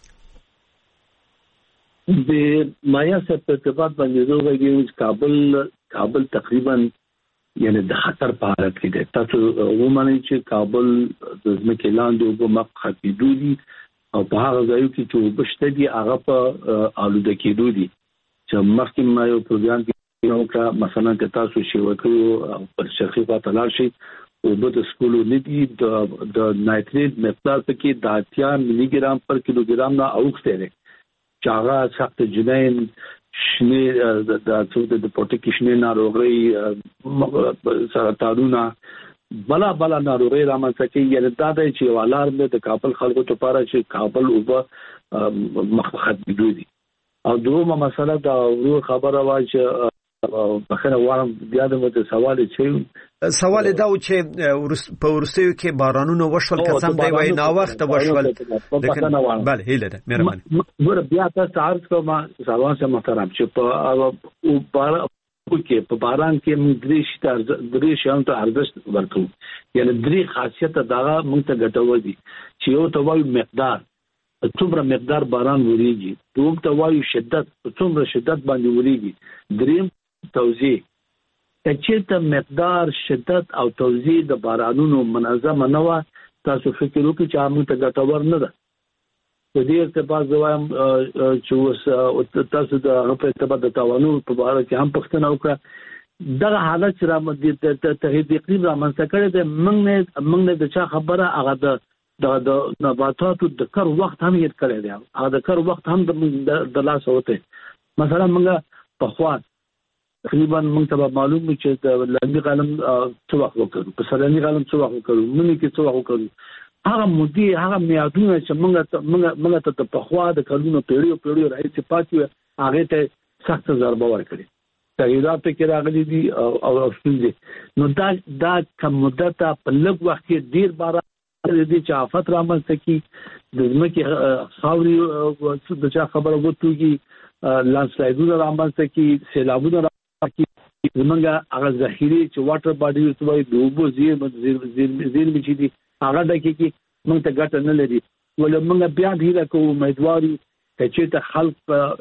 E: د مایا صاحب په ارتباط باندې دوی کابل تقریبا یعنی د خطر په حالت کې ده تاسو ومنئ چې کابل د ځمکې لاندې وبو مخکې دي او په هغه ځایو کې چې وبشته دي هغه په آلوده کېدو دي چې مخکې ما یو پروګرام کې نو کا مثلا که تاسو شی وکړو پر شرقي خواته لاړ شي وبد سکولو ندي د نایتریت مقدار پکې د 80 ملي ګرام پر کیلوګرام نه اوښته ده چې هغه سخت جنین شنه د پروتیکشن ناروغي سرطانونه بلا ناروغي رامنځته کوي یعنی دا د چې والار د کابل خلکو لپاره چې کابل وبه مخخت بدوي او دومره مسله دا خبره وا چې بخنه وارم بیا د سوال دا و چې په ورستیو کې بارانونه وشول قسم دی وای نا وخت وشول بله هیله ده مهرباني ور بیا تاسو عرض کوم سلام سره محترم چې په باران کې موږ درې شان ته ارزښت ورکو یعنی درې خاصیت دا موږ ته ګټور دي چې یو ته وایو مقدار څومره مقدار باران وریږي دوم ته وایو شدت څومره شدت باندې وریږي دریم توزیع چې مقدار شدت او توزیع د بارانونو منظمه نه و تاسو فکر وکړئ چې موږ ته ګټور نه ده په دې ارتباط زوایم چې تاسو د په ارتباط د توانو په اړه کې هم پښتنه وکړه دغه حالت چې را تهدید اقلیم را منځته کړی دی موږ نه د چا خبره هغه د نباتاتو د کار وخت هم یې کړی دی هغه د کار وخت هم د لاس وته مثلا موږ په خوا تقریبا موږ ته معلوم چې د لاندې قلم څو وخت وکړو په سرنی قلم څو وخت وکړو مونږ کې څو وخت وکړو هغه مودي هغه میادونه چې موږ ته په خوا د کلونو پیړیو راځي پاتې هغه ته سخت ضربه ورکړي تغیرات کې راغلي دي او ستونزې نو دا کوم مدته په لږ وخت کې ډیر باران دي چې آفت رامنځته کی د ځمکې خاوري د چا خبره وټوږي لانډسلایډونه رامنځته کی سیلابونه رامنځته کی زمونږه هغه ذخیره چې واټر باډي وي د اوبو زیرمې چې دي هغه دکې کې موږ ته ګټه نه لري ولې موږ بیا هیله کوو امیدواري چې ته خلک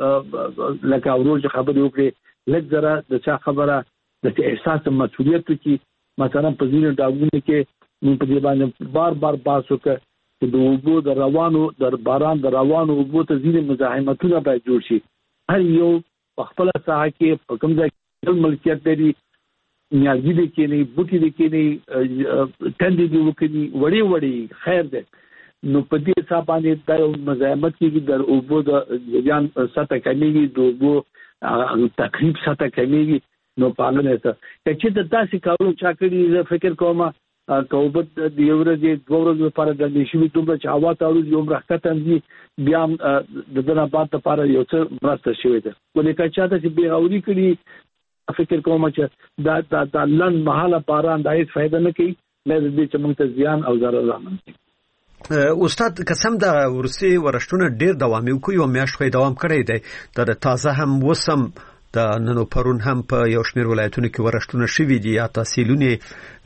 E: لکه اورول خبرې وکړي لږ زره د چا خبره د احساس مسؤلیت کې مثلا په ځینو ډاګونو کې موږ په دې باندې بار باسو چې د اوبو د روانو د باران د روانو اوبو ته ځینې مزاحمتونه باید جوړ شي هر یو خپل ساحه کې په کوم ځای کې ملکیت لري نیازي دي کې نه بوټي دي کې نه تندې دي وکړي وړي خیر ده نو په دې حساب باندې دا مزاحمت کې د اوبو د ځان سطح کمیږي د اوبو تقریب سطح کمیږي نو پالنه ته چې د تاسو کارو چا کړی فکر کوم کوبت د یو ورځې دوه ورځې لپاره د نشوي دومره چې هوا تاړو یو راکته دي بیا د دنه بعد لپاره یو څه مرسته شوې ده ولې کچا ته چې به اوري کړي فکر کوم چې دا لن محاله باران د هیڅ فائدہ نه کوي لږ دې چې موږ ته زیان او ضرر راځي
C: استاد قسم دا ورسي ورشتونه ډیر دوام کوي او میاشت خو دوام کړی دی د تازه هم وسم د د نن پرون هم په یو شمېر ولایتونو کې ورښتونه شوي دي یا تحصیلونه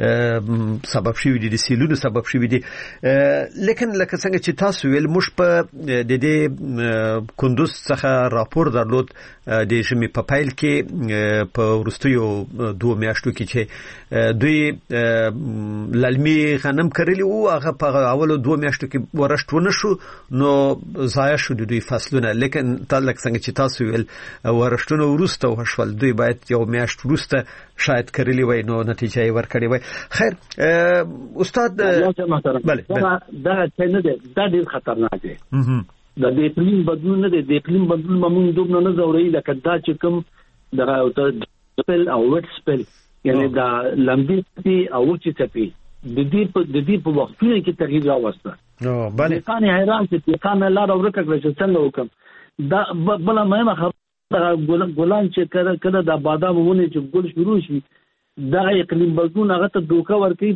C: سبب شوي دي، د سیلونو سبب شوي دي. لیکن لکه څنګه چې تاسو ویل موږ په د دې کندوز څخه راپور درلود د ژمي په پیل کې په وروستیو 2 میاشتو کې چې دوی للمي غنم کرلی او هغه په اولو 2 میاشتو کې ورښتونه شو نو ضایع شو دوی فصلونه. لیکن لکه څنګه چې تاسو ویل ورښتونه ورسته وشول، دوی باید یو میاشت ورسته شاید کرلی وای نو نتیجه یې ورکړې وای. خیر استاد
E: بله دا څه نه ده، دا ډیر خطرناک دی. د اقلیم بدلون نه دی، د اقلیم بدلون موږ دومره نه زوري لکه دا چې کوم دغه سپل او ویټ سپل یعنی دا لمبي او چې چپی د دې په وختونو کې تغییر راوسته. نو بله کان حیران چې کان لار ورکه کړی چې څنګه وکم. دا بل مهمه خبره ګلان چې کله د بادام ونه چې ګل شروع شي دا اقلیم بدلون هغه ته دوکه ورکوي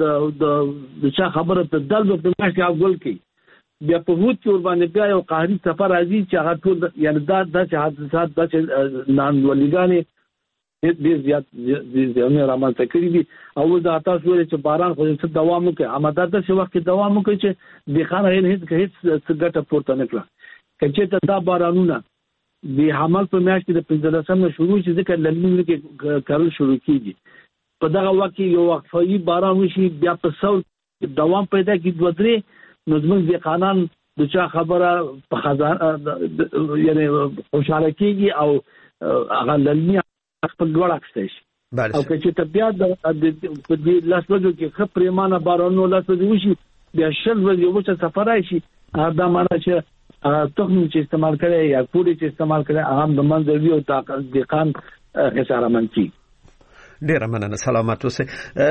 E: د چا خبره ته دل د ماشي ګل کوي بیا په هوت کې ور باندې بیا یو قهري سفر راځي چې هغه ټول یعنی دا چې حادثات دا چې نن ولګانې ډېر زیات ځونه رامنځته کړي دي. او دا تاسو ویل چې باران خو څه دوام وکړي، اماده د څه وخت دوام وکړي چې د خان هیڅ ګټه پورته نه کړه. کچې ته دا بارانونه د حمل په میاشت کې د 15 شروع شي ځکه لمنې کې کارل شروع کیږي. په دغه وخت کې یو وقفي باران وشي بیا په څو دوام پیدا کیږي 2-3 نو زموږ د قانون د چا خبره په خزانه یعنی خوشاله کیږي او هغه لمنې خپل لوړ اخستای شي. او چې طبيعت د دې لاسوجو کې خپرېمانه بارانو لاسوجو وشي بیا شل ورځې وچه سفر راشي. دا معنی چې تخم چې استعمال کړي یا پوری چې استعمال کړي هغه د منځوي او دقان خساره منفي.
C: ډیر مننه، سلامات اوسئ.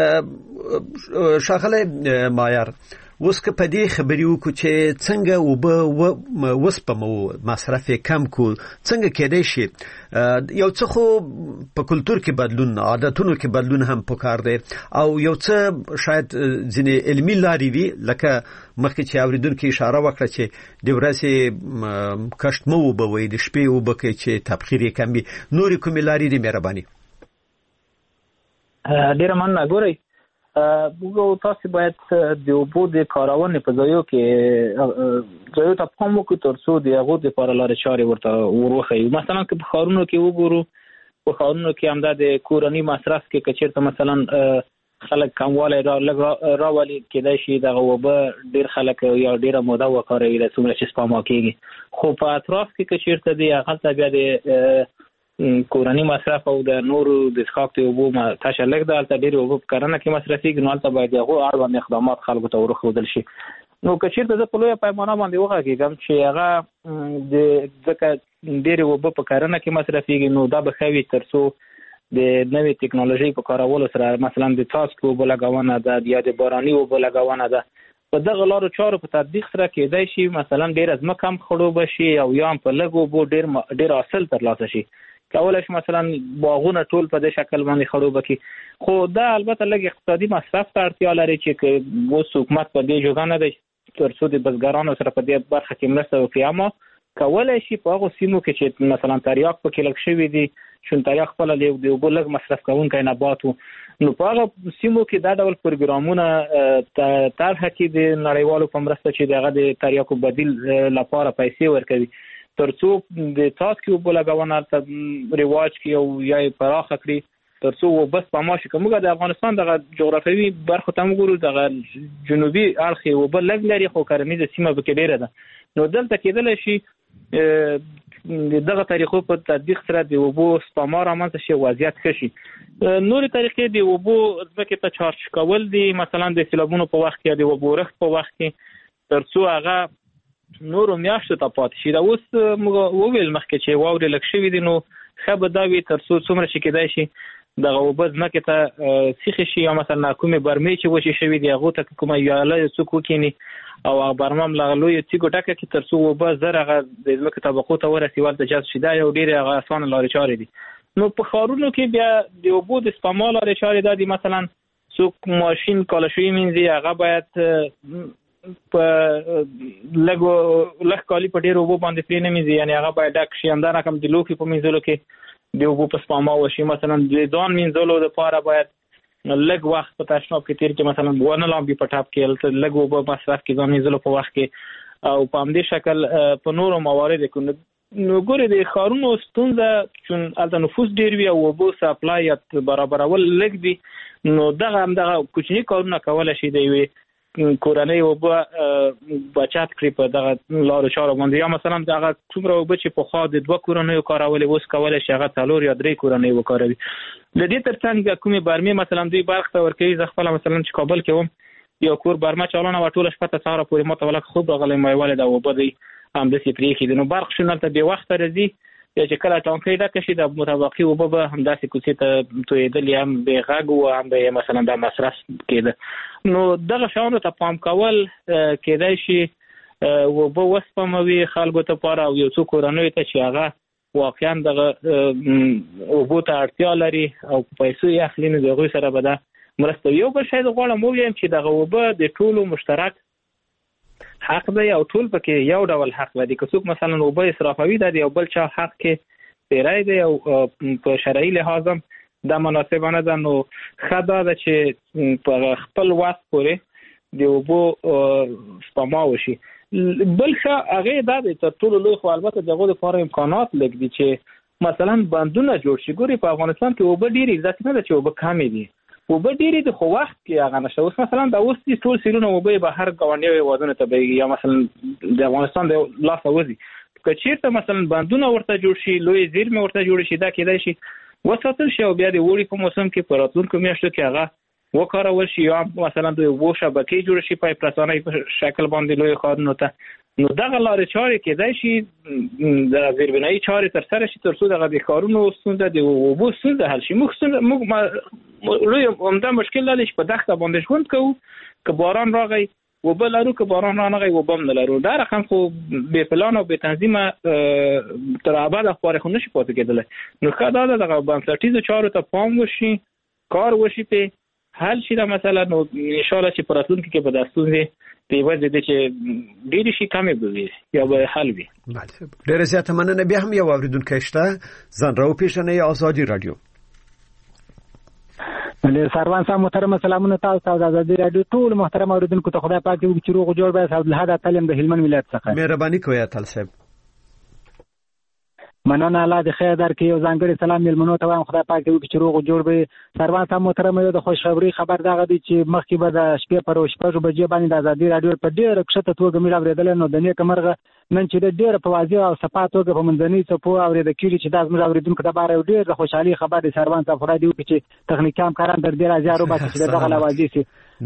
C: شاغله مایار اوس که په دې خبرې وکړو چې څنګه وسپمو مصرف کم کو څنګه کېدای شي یو څه خو په کلچر کې بدلون، عادتونو کې بدلون هم پکار دی او یو څه شاید ځینې علمي لارې وي لکه مخکې چې اوریدونکو اشاره وکړه چې د ورځې کښت مو وبوي د شپې وبکې چې تبخیر یې کم وي. نورې کومې لارې دي مهرباني؟
D: ډیره مننه. ګورئ موږ تاسو باید د اوبو د کارونې په ځایو کې ځایو ته پام وکړو ترڅو د هغو دپاره لارې چارې ورته وروښیو. مثلا که په ښارونو کې وګورو، په ښارونو کې همدا د کورني مصرف کې که چېرته مثلا خلک کموالی راولي کېدای شي دغه اوبه ډېر خلک یا ډېره موده وکاروي د څومره چې سپما کېږي. خو په اطراف کې که چېرته دی هغلته بیا د کورني مصرف او د نورو د څښاک د اوبو تشه لږ ده، هلته ډېرې اوبه په کرنه کې مصرفېږي نو هلته باید د هغو اړوند اقدامات خلکو ته ورښودل شي. نو که چېرته زه په لویه پیمانه باندې وغږېږم چې هغه ځکه ډېرې اوبه په کرنه کې مصرفېږي نو دا به ښه وي تر څو د نوې ټکنالوژۍ په کارولو سره مثلا د څاڅکو اوبه لګونه ده یا د باراني اوبه لګونه ده په دغه لارو چارو په تطبیق سره کېدای شي مثلا ډېره ځمکه هم خړوبه شي او یا هم په لږ اوبو ډېر حاصل ترلاسه شي. کولای شي مثلا باغونه ټول په دې شکل باندې خړوبه کړي. خو دا البته لږ اقتصادي مصرف ته اړتیا لري چې اوس حکومت په دې جوګه نه دی تر څو د بزګرانو سره په دې برخه کې مرسته وکړي. اما کولای شي په هغو سیمو کې چې مثلا تریاک پکې لږ شوي دي، چون تریاک خپله د اوبو لږ مصرف کوونکی نبات و، نو په هغه سیمو کې دا ډول پروګرامونه طرحه کړي د نړیوالو په مرسته چې د هغه د تریاکو بدیل لپاره پیسې ورکوي تر څو د څاڅکي اوبو لګونه هلته رواج کړي او یا یې پراخه کړي تر څو اوبه سپما شي. که موږ د افغانستان دغه جغرافیوي برخو ته وګورو دغه جنوبي اړخ یې اوبه لږ لري خو کرنیزه سیمه پکې ډېره ده، نو دلته کېدلی شي دغه طریقو په تطبیق سره د اوبو سپما رامنځته شي، وضعیت ښه شي. نورې طریقې د اوبو ځمکې ته چارج کول دي، مثلا د سیلابونو په وخت کې یا د اوبو رخت په وخت کې تر څو هغه نورو میاشتو ته پاتې شي. دا اوس موږ وویل مخکې چې واورې لږ شوي دي نو ښه به دا وي تر څو څومره چې کېدای شي دغه اوبه ځمکې ته سیخې شي یا مثلا کومې برمې چې وچې شوي دي هغو ته کومه ویاله څوک وکیني او هغه برمه هم له هغه لویو تیږو ډکه کړي تر څو اوبه زر هغه د ځمکې طبقو ته ورسي ورته جذب شي. دا یو ډېرې هغه اسانه لارې چارې دي. نو په ښارونو کې بیا د اوبو د سپما لارې چارې دا دي، مثلا څوک ماشین کالشوي مینځي هغه باید په لږ کالي په ډېرو اوبو باندې پرې نه مینځي، یعنې هغه باید ډک شي. همدارنګه هم د لوښي په مینځلو کې د اوبو په سپما وشي. مثلا د ځان مینځلو لپاره باید لږ وخت په تشناب کې تیر کې، مثلا ونه لامبي په ټاپ کې لږ اوبه مصرف کې ځان مینځلو په وخت کې، او په همدې شکل په نورو موارد کې. نو ګورې د ښارونو ستونزه چون هلته نفوس ډېر وي او اوبو سپلای برابرول لږ دي، نو دغه کوچني کارونه کولی شي د یوې کورنۍ اوبه بچت کړي په دغه لارو چارو باندې. یا مثلا دغه څومره اوبه چې پخوا د 2 کورنیو کارولې، اوس کولی شي هغه 4 یا 3 کورنۍ وکاروي. د دې ترڅنګ کومې برمې مثلا دوی برق ته ورکوي. زه خپله مثلا چې کابل کې وم یو کور برمه چالانه وه، ټوله شپه تر سهاره پورې ما ته ولکه خوب راغلی، ما ولې دا اوبه دی همداسې پرېښي دي. نو برق شون هلته بې وخته راځي، یا چې کله ټانکۍ ډکه شي د متبقي اوبه به همداسې کوڅې ته تویېدلې، هم بې غږ و هم به مثلا دا مصرف کېده. نو دغه شیانو ته پام کول کېدای شي اوبه وسپموي خلکو ته پاره، او یو څو کورنیو ته چې هغه واقعا دغه اوبو ته اړتیا لري او پیسو یې اخلي، نو د هغوی سره به دا مرسته. یو بل شی غواړم ووایم چې دغه اوبه د ټولو مشترک حق دی او ټول پکې یو ډول حق لري. که څوک مثلا اوبه اسرافوي دا د یو بل چا حق کې پیری دی او په شرعي لحاظ هم دا مناسبه نه ده. نو ښه دا ده چې په خپل وخت پورې د اوبو سپما وشي. بل ښه هغې دا دی تر ټولو لوی، خو البته د هغو دپاره امکانات لږ دي چې مثلا بندونه جوړ شي. ګورې په افغانستان کې اوبه ډېرې، داسې نه ده چې اوبه کمې دي، اوبه ډېرې دي، خو وخت کې هغه نشته. اوس مثلا دا اوس دي ټول سیلونه اوبه به هر ګاونډیو هېوادونو ته بهېږي، یا مثلا د افغانستان د لاسه وځي. که چېرته مثلا بندونه ورته جوړ شي، لویې زیرمې ورته جوړې شي، دا کېدای شي وساتل شي او بیا د اوړي په موسم کې په راتلونکو میاشتو کې هغه وکارول شي، یا مثلا د اوبو شبکې جوړ شي پایپ رسانۍ په شکل باندې لویو ښارونو ته. نو دغه لارې چارې کېدای شي د زیربنایي چارې ترسره شي تر څو دغه د ښارونو ستونزه د اوبو ستونزه حل شي. موږ لوی عمده مشکل لري چې په دښته باندې ژوند کوو، که باران راغی اوبه لرو، که باران رانغی اوبه هم نه لرو. دا رقم خو بې پلان او بې تنظیمه تر ابده خو نشي پاتې کېدلی. نو ښه دا ده دغه بنسټیزو چارو ته پام وشي، کار وشي، پې حل شي دا مسله. نو انشاءالله چې په راتلونکي کې به دا ستونزې په یوازې دې چې ډېرې شي کمې به وي یا به حل وي.
C: ډېره زیاته مننه. بیا هم یو اورېدونکی شته، ځان راوپېژنئ. ازادي راډیو.
I: سروان صاحب محترم سلامونه تاسو ته. د ازادي راډیو ټول محترم اوریدونکو ته خدای پاک دې چې روغ جوړ به. عبدالحد اتلم د هلمند ولایت څخه.
C: مهرباني کوئ اتل صاحب.
I: مننه، الله دې خیر درکړي. یو ځانګړی سلام مېلمنو ته وایم، خدای پاک دې چې روغ جوړ به. سروان صاحب محترم، یو د خوشخبری خبر دغه دی چې مخکې به د شپې پر 6 بجې باندې د ازادي راډیو په ډېره کښته توګه مې اورېدل. نو د نیکه مرغه نن چې د ډېره په واضح او صفا توګه په منځنۍ څپو اورېدل کېږي چې دا زموږ اورېدونکو لپاره یو ډېر د خوشحالي خبر دی. سروان صاحب خدای دې وکړي چې تخنیکي همکاران تر ډېره زیار وباسي چې دغه لوازي شي.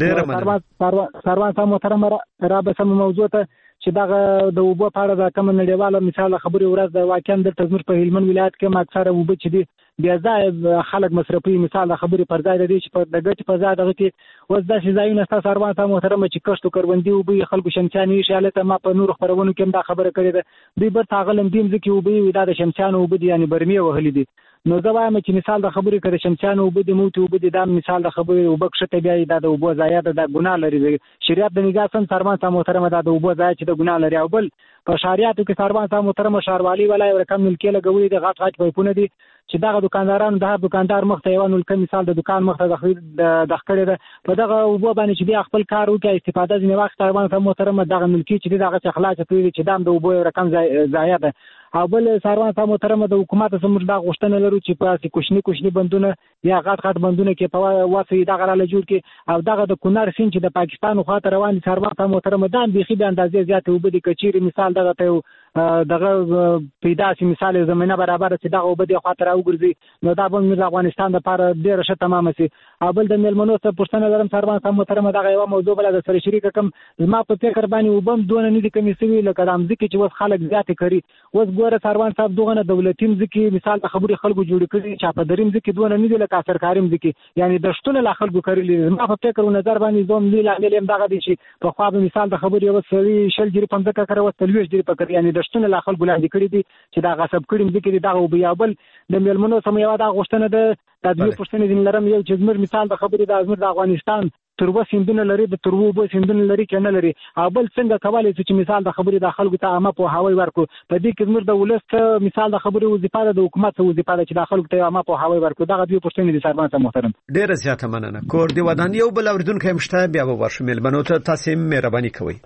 I: سروان صاحب محترم، را به سم موضوع ته چې دغه د اوبو په اړه د کوم نړیواله مثال خبرې ورځ د واقعا دلته زموږ په هلمند ولایت کې اکثره اوبه چې دي بیا ځای خلک مصرفي، مثال د خبرې پر ځای دی چې په د ګټې په ځای دغه کې اوس داسې ځایونه شته سروان صاحب محترم چې کښت او کروندې اوبه خلکو شمسیانې ایښي. هلته ما په نورو خپرونو کې هم دا خبره کړې ده، دوی برته هغه لمدې مځکې اوبه وي، دا د شمسیانو اوبه دي، یعنې برمې وهلې دي. نو زه وایم چې مثال د خبرې که د شمسیانو اوبه دي، موتې اوبه دي، دا مثال د خبرې اوبه کښته بیا دا د اوبو ضایع ده، دا ګناه لري. شریعت د نګاه سم سروان صاحب محترمه دا د اوبو ضایع چې د ګناه لري. او بل په شهریاتو کې سروان صاحب محترمه ښاروالي والا یو رقم ملکي لګولي دي، غټ پایپونه دي چې دغه دکاندارانو د هر دکاندار مخ ته یو نلکه مثال د دکان مخ ته د کړې ده، په دغه اوبو باندې چې بیا خپل کار وکړي استفاده ځینې وخت سروان صاحب محترمه دغه ملکي چې دغه چې خلاص کړي چې دا د اوبو یو رقم ضایع ده. او بل سروان صاحب محترمه د حکومت څخه موږ دا غوښتنه لرو چې په کوچني بندونه یا غټ بندونه کې په واسي دغه را لجوړ کې، او دغه د کونړ سیند چې د پاکستان خوا ته روان دي سروان صاحب محترمه دا بيخي د اندازې زیات وبدي کچيري مثال دغه ته دغه پیدا سي مثال زمينه برابر چې دغه وبدي خوا ته راوګرځي، نو دا به د افغانستان لپاره ډېر ښه تمام شي. او بل د ملمنو څخه پوښتنه لرم سروان صاحب محترمه دغه یو موضوع بل د سره شریک کوم ما په فکر باندې وبم دونه نه دي کمی سوي لکه د امځکه چې وس خلک زیات کوي. وس ګوره سروان صاحب دغه دولتي مځکه مثال د خبري خلکو جوړ کړي چې په دریم ځکه دونه نه دي لکه سرکاري مځکه، یعنی د شتون لا خلکو کړي. ما په فکر او نظر باندې زوم دی لاندې هم دغه دي چې په خوا به مثال د خبري وس شل جری په ځکه کړو تلويش جری په کړ، یعنی د شتون لا خلکو لاندې کړي دي چې دا غصب کړي مځکه دي دغه بیا بل د ملمنو سم یو دا غوښتنه ده تدوی پښتنې دین لرم یو چې زمر مثال د خبرې د ازمر د افغانستان تربه سیندونه لري د تربو به سیندونه لري کنه لري او بل څنګه کولای شي چې مثال د خبرې د خلکو ته عامه په هواي ورکو په دې کې زموږ د ولست مثال د خبرې وظیفه د حکومت وظیفه چې د خلکو ته عامه په هواي ورکو دغه دوی پښتنې دي سرمان صاحب محترم
C: ډیره زیاته مننه کور دی ودان یو بل اوریدونکو مشته بیا به ورشو ملمنو ته تاسو مهرباني کوئ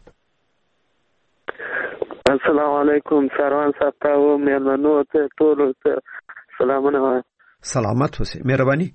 F: السلام علیکم سروان صاحب ته ملمنو ته ټول سلامونه
C: سلامت اوسئ مهرباني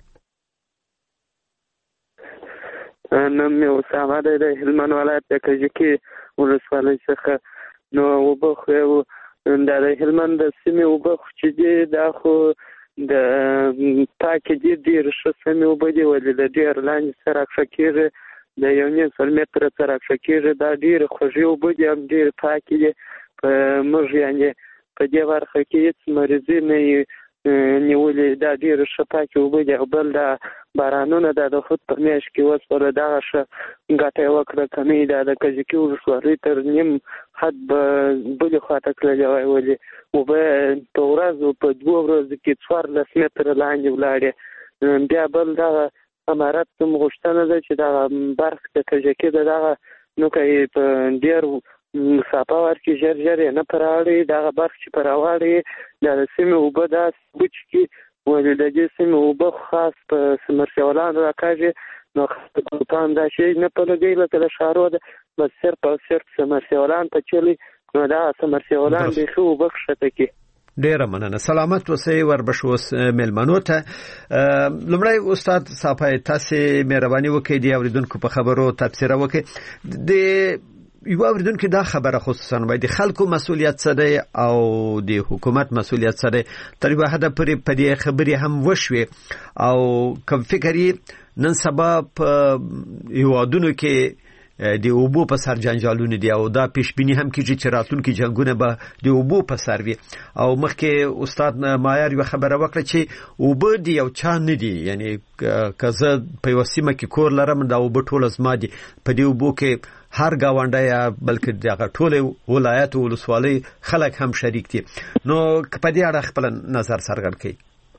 F: نن مې اسامه د هلمند ولایت د کجکي ولسوالۍ څخه نو وبخو د هلمند د سیمې وبخو چې دی دا خو د پاکې دي ډېر ښه سیمې اوبه دي ولې د ډېر لاندې سره راکښه د 1.5 متره سره راکښه دا ډېر خوږې اوبه دي هم ډېر پاکې دي په موږ یعنې په دې برخه کې هیڅ مریضي نه نیولې دا ډېر ښه پاکې اوبه دي او بل دا بارانونه د خود په میاشت کې وسوله دغه ښه ګټه یې وکړه که نه دا د کجکي ولسوالۍ تر نیم حد به بلې خواته تللې وای ولې اوبه په ورځ په 2 ورځو کې 14 متره لاندې ولاړې بیا بل دغه امارت کوم غوښتنه ده چې دغه برخه د کجکي دغه نو که یې په ډېر مسافه ورکړي ژر ژر یې نه پراوړي دغه برخه چې پراوړي د سیمې اوبه داسې بوچ کړي ولې د دې سیمې اوبه خاص په سمرسیولان راکاږي نو خلکو دا شی نه په لګي لکه د ښارو ده بس صرف او صرف سمرسیولان ته چلی نو دا سمرسیولان بیخي اوبه ښکته کړي
C: ډیره مننه سلامت اوسئ وربشوس ملمنو ته لمړی استاد صاحب تاسو مهرباني وکړئ د اوریدونکو په خبرو تفسیر وکړئ د یو اوریدونکو دا خبره خصوصا وای د خلکو مسؤلیت څه دی او د حکومت مسؤلیت څه دی تر یو حد پورې په دې خبرې هم وشوي او کوم فکر یې نن سبا په یوادونو کې د اوبو په سر جنجالونه دي او دا پیشبینی هم کیږي چې راتلونکي جنگونه به د اوبو په سر وي او مخکې استاد مایر یو خبره وکړه چې اوبو دی یو چا نه دي یعنی کزه په وسیمه کې کور لرم دا اوبو ټول زما دي په دې اوبو کې هر گاونډی یا بلکې دغه ټول ولایت او ولسوالۍ خلک هم شریک دي نو په دې اړه خپل نظر څرګند کړئ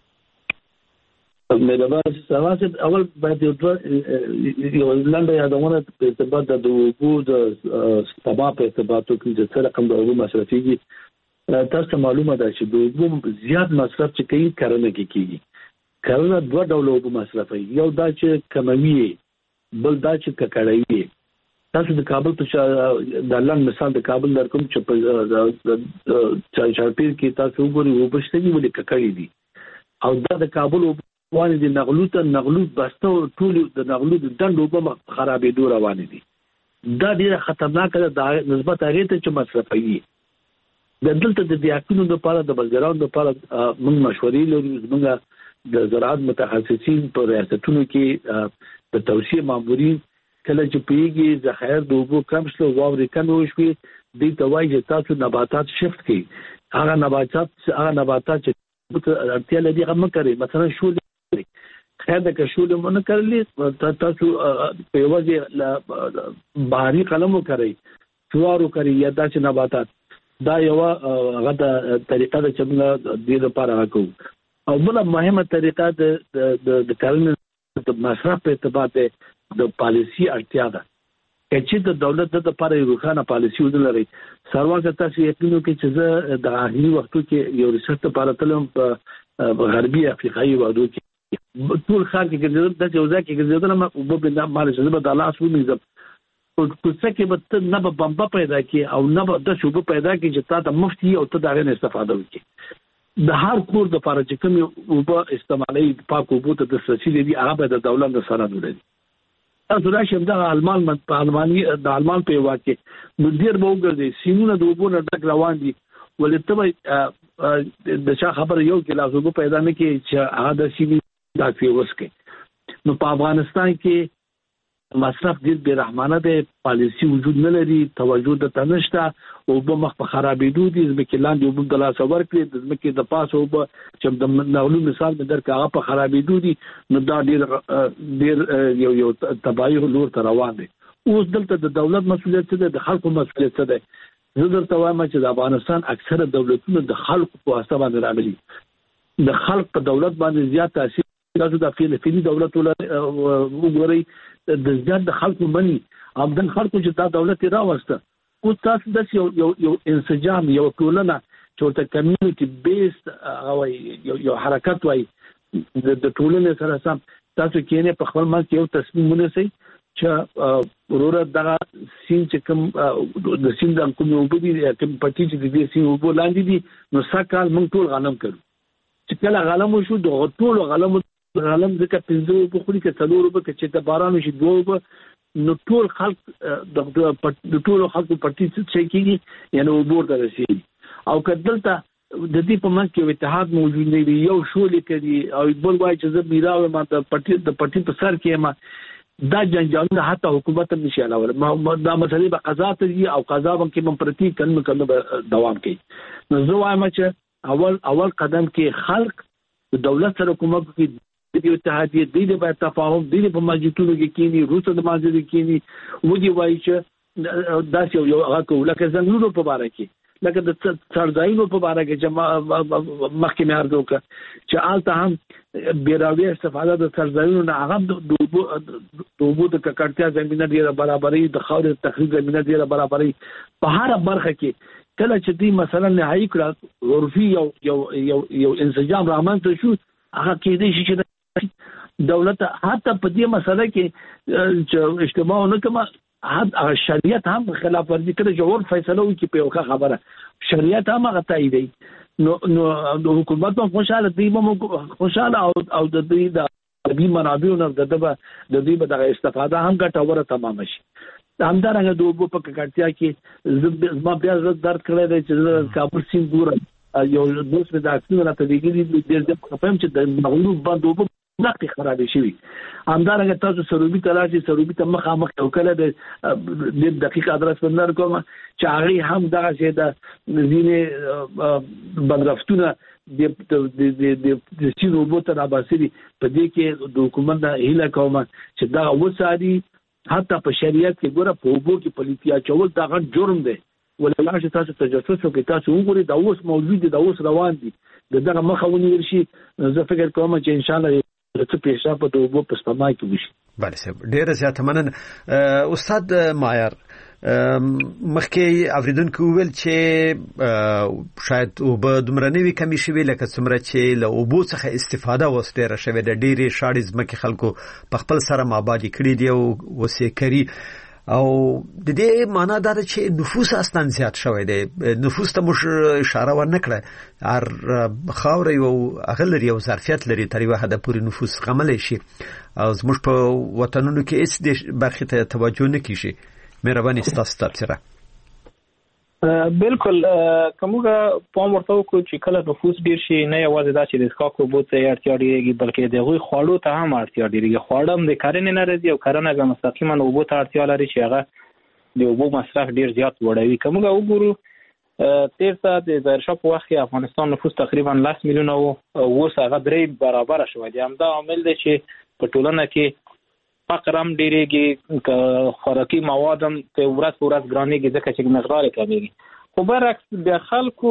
E: مهربان سواسب اول باید یو لنډه یادونه په ارتباط د اوبو د سپما په ارتباطو کې چې څه رقم د اوبو مصرفيږي تاسو معلومه ده چې د اوبو زیات مصرف چې کوي کرنه کې کیږي کرنه دوه ډول اوبو مصرفي یو دا چې کموي بل دا چې ککړوي تاسو د کابل په د لن مثال د کابل درکوم چې په چارپیر کې تاسو وګورئ وبشتنی ولې ککړې دي او دا د کابل وانه د نغلوت بسته ټول د نغلوت دندو په خرابېدو روان دي دا ډیره خطرناک ده نسبت هغه ته چې مصرفي د دلته د دیاکونو لپاره د بزګرانو لپاره موږ مشورې لرو موږ د زراعت متخصصین په ریاستونو کې د توصیه مامورین کله چې پیږي ذخایر د اوبو کم شلو واوري کم وشوي د توایي تاسو نباتات شفت کړي هغه نباتات چې اړتیا لري هغه کوي مثلا شول خیر د کښول مونږ کړلی تاسو په وجه بهاري قلم وکړئ جوارو کوي یا داسې نباتات دا یو غدا طریقه د چمنه د لپاره راکو او بل مهمه طریقه د کرنې د مصرف په ارتباط د پالیسی اړتیا ده چې د دولت د لپاره یو روښانه پالیسی ولري سروانه تاسو یقینو کې چې د اخري وختو کې یو ریسرچ لپاره تلم په غربي افریقایي وادو کې ټول خلک کې د یو ځکه کې زده نه وبو په مال څه به د الله سو نظام او څه کې به نه به بمبا پیدا کی او نه به د شوبه پیدا کی چې تاسو مفتي او ته دا غن استفاده وکړي د هر کور د لپاره چې کوم وبو استعمالي پاک وبو ته د سچې دي هغه د دولت سره ولري تاسو راشم د المان په الماني د المان په واکه مدیر به وګرځي سیمونه د وبو نه ډک روان دي ولته د چا خبر یو کې لازم پیدا نه کی چې هغه د سیمه دا پیوسکه نو په افغانستان کې مصرف ډیر بیرحمانه دی پالیسی وجود نه لري توجه د تنشته او په مخ په خرابېدو دي ځکه لاندې وبو د لاس ور کړی ځکه د پاسو وب چې د نولو مثال د درک هغه په خرابېدو دي نو دا ډیر یو تباہي لور ته روان دي اوس دلته د دولت مسؤلیت څه ده د خلکو مسؤلیت څه ده زه درته وایم چې د افغانستان اکثره دولتونه د خلکو په واسطه باندې راغلي د خلک په دولت باندې زیات تاثیر تاسو د فلسطینی دولت وګورئ د زیات د خلکو مني ابدن خلکو چې دا دولت راوسته او تاسو د یو انسجام یو ټولنه چې ته کمیونټي بیس او یو حرکت وای د ټولنې سره سم تاسو کېنه په خپل منځ یو تصمیم ونیسئ چې ورور دغه سین چې کوم د سین د کوم وبدي کوم پټی چې د دې سین وبو لاندې دي نو سکهال موږ ټول غنم کړو چې کله غنم شو د ټول غنم ځکه پنځه په خوري کې څلور په چې د باران شي دوه نو ټول خلک د ټول خلکو پټی چې کېږي یعنی وبور ته رسیدي او کدلته د دې په منځ کې اتحاد موجود نه دی یو شولې کوي او بل وایي چې زه میراوي ما د پټي په سر کې ما دا جنجالونه حتی حکومت هم نشي علاوه دا مسلې به قضا ته دي او قضا باندې منفرتي کنه دوام کوي نو زه وایم چې اول قدم کې خلق د دولت سره کومک کوي د اتحادیه د به تفاهم د په مسجدونو کې کینی روسو د مسجد کې کینی ودی وایي چې دا یو هغه کوله که څنګه په باره کې لکه د څړځایونو په اړه کې چې مخکې مې عرض وکړ چې آلته هم بیراوی استفاده د څړځایونو نه هغه د اوبو د ککړتیا زمینه ډیره برابرۍ د خاورې تخریب زمینه ډیره برابرۍ په هر برخه کې کله چې دې مثلا نهایي کړه عرفي یو انسجام رامنځته شو هغه کېدای شي چې دولت حتی په دې مسله کې چې اجتماع نه کوي شریعت هم خلاف ورزي کړي جوړ فیصله وکړي په یو خبره شریعت هم هغه تایید نو د حکومت په خوشاله دی خوشاله او د دې د منابعونو د دې د استفاده هم ګټوره تمام شي همدارنګه د اوبو په ککړتیا کې زما بیا درد کړی دی چې کابل سیند ګورم یو دوست مې د اکسیجن راته دیږي د خپل چې د مغلوب باندې اوبو نقطه خرابې شوی همدارنګه تاسو سروبي تلاشي سروبي ته مخامخ یو کله د دقیق ادرس بندر کوم چې هغه هم دغه چې د زینې بدرفتونه د سینو بوته راباسي په دې کې د حکومت د هیله کوم چې دا وساري حتی په شریعت کې ګوره په اوبو کې پلیتیا چول دا غټ جرم دی ولله چې تاسو تجسس وکړئ تاسو وګورئ دا اوس موجود دي دا اوس روان دي دغه مخه ونیول شي زه فکر کوم چې ان شاء الله څه پیښه په دوبو په سپما کې وشي
C: بله صاحب ډیره زیاته مننه استاد معیار مخکې اوریدونکو ویل چې شاید اوبه دومره نوي کمی شوي لکه څومره چې له اوبو څخه استفاده اوس ډیره شوې ده ډیرې شاړې ځمکې خلکو په خپل سره آبادي کړي دي او وسې کوي او د دې معنا دا ده چې نفوس اصلا زیات شوی دی نفوس ته مش اشاره ورنکړه هر خاورې او اغلري او ظرفیت لري تر یو حد پورې نفوس غمل شي او زموږ په وطنونو کې هیڅ د برخې ته توجه نه کیږي مهرباني ستاسو تبصره
D: بالکل کومه پام ورته کو چې کله نفوس ډیر شي نه یوازې دا چې د ښکاکو بوته اړتیا ډیریږي بلکې د غوي خوړو ته هم اړتیا ډیریږي خوړم د کرنې نه راځي او کرنه به مستقیما اوبو ته اړتیا لري چې هغه د اوبو مصرف ډیر زیات وړوي کومه وګورو تیر ته د ظاهرشاه په وخت کې افغانستان نفوس تقریبا 10 میلیونه او اوس هغه درې برابر شوی دی همدا عامل دی چې په ټولنه کې فقر هم ډیریږي خوراکي مواد هم په ورځ په ورځ ګرانېږي ځکه چې مقدار کمیږي خو برعکس د خلکو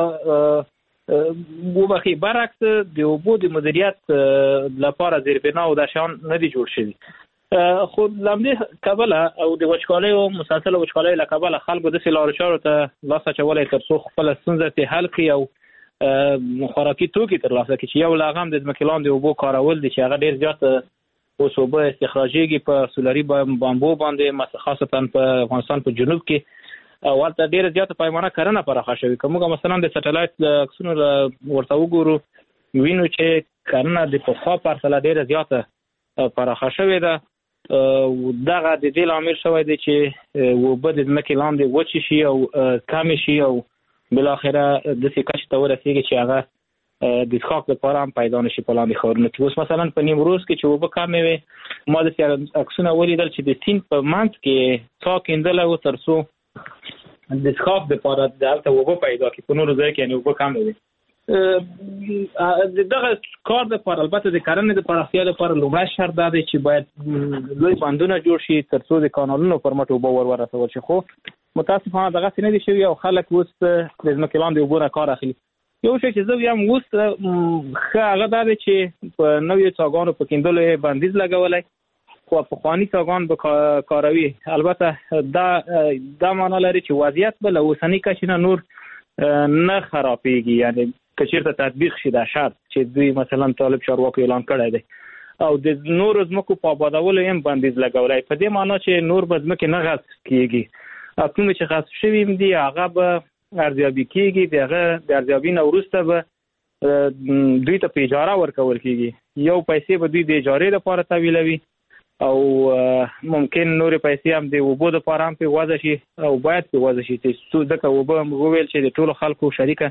D: برعکس د اوبو د مدیریت لپاره زیربنا او د شان نه دي جوړ شوي خو لمدې کابل او د وچکالۍ او مسلسل وچکالۍ له کابل خلکو د سلارچارو ته لاس اچولای تر څو خپل ستونزې ته حل کړي او خوراکي توکي تر لاسه کړي چې یو لاغم د ځمکې لاندې اوبو کارول دي چې هغه ډیر زیات اوس اوبه استخراجېږي په سولري بامبو باندې خاصتا په افغانستان په جنوب کې ورته ډیره زیاته پیمانه کرنه پراخه شوې کومه مثلا د سټلایټ عکسونو ورته وګورو وینو چې کرنه د پخوا پرتله ډیره زیاته پراخه شوې ده دغه د دې لامل شوی دی چې اوبه د ځمکې لاندې وچې شي او کم شي او بل اخره د څه کچ ته ورسیږي چې هغه د ښاک لپاره هم پیدا نشي په لاندې خورنه کې اوس مثلا په نیمروز کې چې وب کمې وي ما د عکسونه ولیدل چې د سین په منځ کې څا کېندل او ترڅو د ښاک لپاره دلته وب پیدا کې په نور ځای کې نه وب کمې وي دغه کار د پر البته د کرنې د پراختیا لپاره لومړی شرط دا دی چې باید لوی بندونه جوړ شي ترڅو د کانالونو پر مټ اوبه ورسول شي خو متاسفانه دغه څه نه دي شوي او خلک اوس د ځمکې لاندې اوبو نه کار اخلي یو شی چې زه یم اوس هغه دا دی چې په نویو څاګانو په کیندلو بندیز لګولی خو پخوانی څاګان به کاروي. البته دا معنا لري چې وضعیت به له اوسنۍ کچې نه نور نه خرابېږي، یعنی که چېرته تطبیق شي دا شرط چې دوی مثلا طالب چارواکو اعلان کړی دی او د نورو ځمکو په آبادولو هم بندیز لګولی، په دې معنا چې نور به ځمکې نه غصب کېږي او کومې چې غصب شوي دي هغه به ارزیابي کېږي، د هغه د ارزیابي نه وروسته به دوی ته په اجاره ورکول کېږي. یو پیسې به دوی د اجارې لپاره تحویلوي او ممکن نورې پیسې هم د اوبو لپاره هم په وضع شي او باید په وضع شي چې ځکه اوبه هم وویل چې د ټولو خلکو شریکه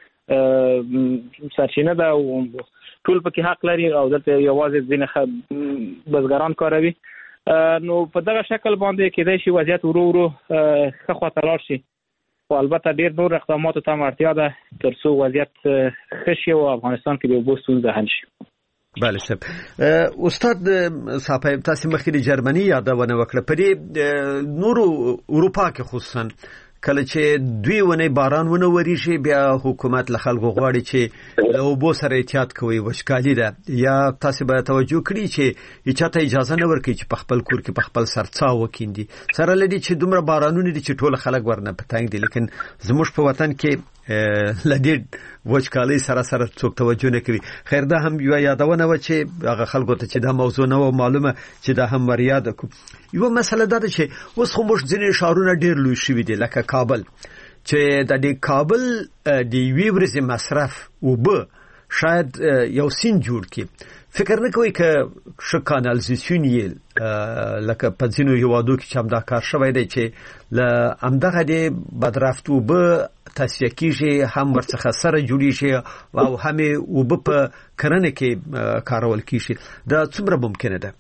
D: سرچینه ده او ټول پکې حق لري او دلته یوازې ځینې بزګران کاروي. نو په دغه شکل باندې کېدای شي وضعیت ورو ورو ښه خواته لاړ شي، خو البته ډېر نور اقداماتو ته هم اړتیا ده تر څو وضعیت ښه شي او افغانستان کې د اوبو ستونزه حل شي.
C: بله صاحب. استاد صاحب تاسو مخکې د جرمني یادونه وکړه، په دې نورو اروپا کې خصوصا کله چې دوی ونه باران ونه وریږي بیا حکومت له خلکو غواړي چې له اوبو سره احتیاط کوي، وشکالي ده، یا تاسو به توجه کړئ چې چاته اجازه نه ورکړي چې په خپل کور کې په خپل سرڅا وکیندي، سره لدی چې دومره بارانونه دي چې ټول خلک ورنه پتنګ دي، لیکن زموږ په وطن کې لدی وشکالي سره څوک توجه نه کوي. خیر دا هم یو یادونه و چې هغه خلکو ته چې دا موضوع نه و معلومه چې دا هم مریاد کو. یو مسله ده چې اوس خو موږ ځینې شهرونه ډیر لوی شوي دي لکه کابل، چې د دې کابل د وی ورځې مصرف وبه شاید یو سین جوړ کی. فکر نه کوي چې ش کانالیزاسیون یې لکه په ځینو هیوادو کې چې هم دا کار شوی دی چې له همدغه د بدرفت وبه تصفیه کیږي، هم ورڅخه سره جوړیږي او هم وبه په کرنه کې کارول کیږي. دا څومره ممکنه ده؟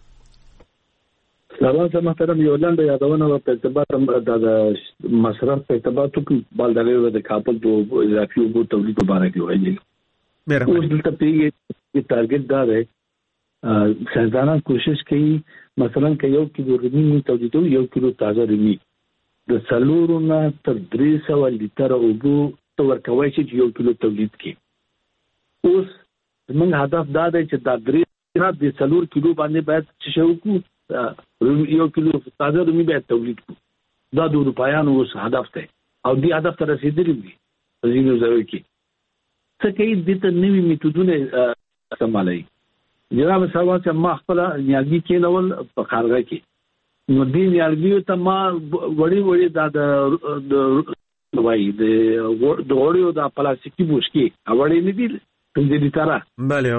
E: سلامات محترم، یو لاندې یادونه په اعتبار د مصرف په اعتبار ټکو بالدغه د کابل د اضافي اوبو تولید مبارک وایي. اوس دلته پیږي ټارګټ دا دی څنګه کوشش کوي مثلا که یو کیلو رومي تولیدو یو کیلو تازه رومي د سلورو نه تر 300 لیټر اوبو تور کوي چې یو کیلو تولید کی. اوس موږ هدف دا دی چې دا 3 د سلور کیلو باندې باید چې شو کو یو کیلو تازه رومي باید تولید کو. دا د اروپایانو اوس هدف دی او دی هدف ته رسیدلی دي ځینو ځایو کې. څه کوي د ته نوې میتودونه استعمالوي. جناب ساوا چې ما خپل نیالګي کېنول په خارغه کې نو دې نیالګي ته ما وړي د وای د وړيو د پلاستیکي بوشکي وړي نه دي د دې ترا
C: بله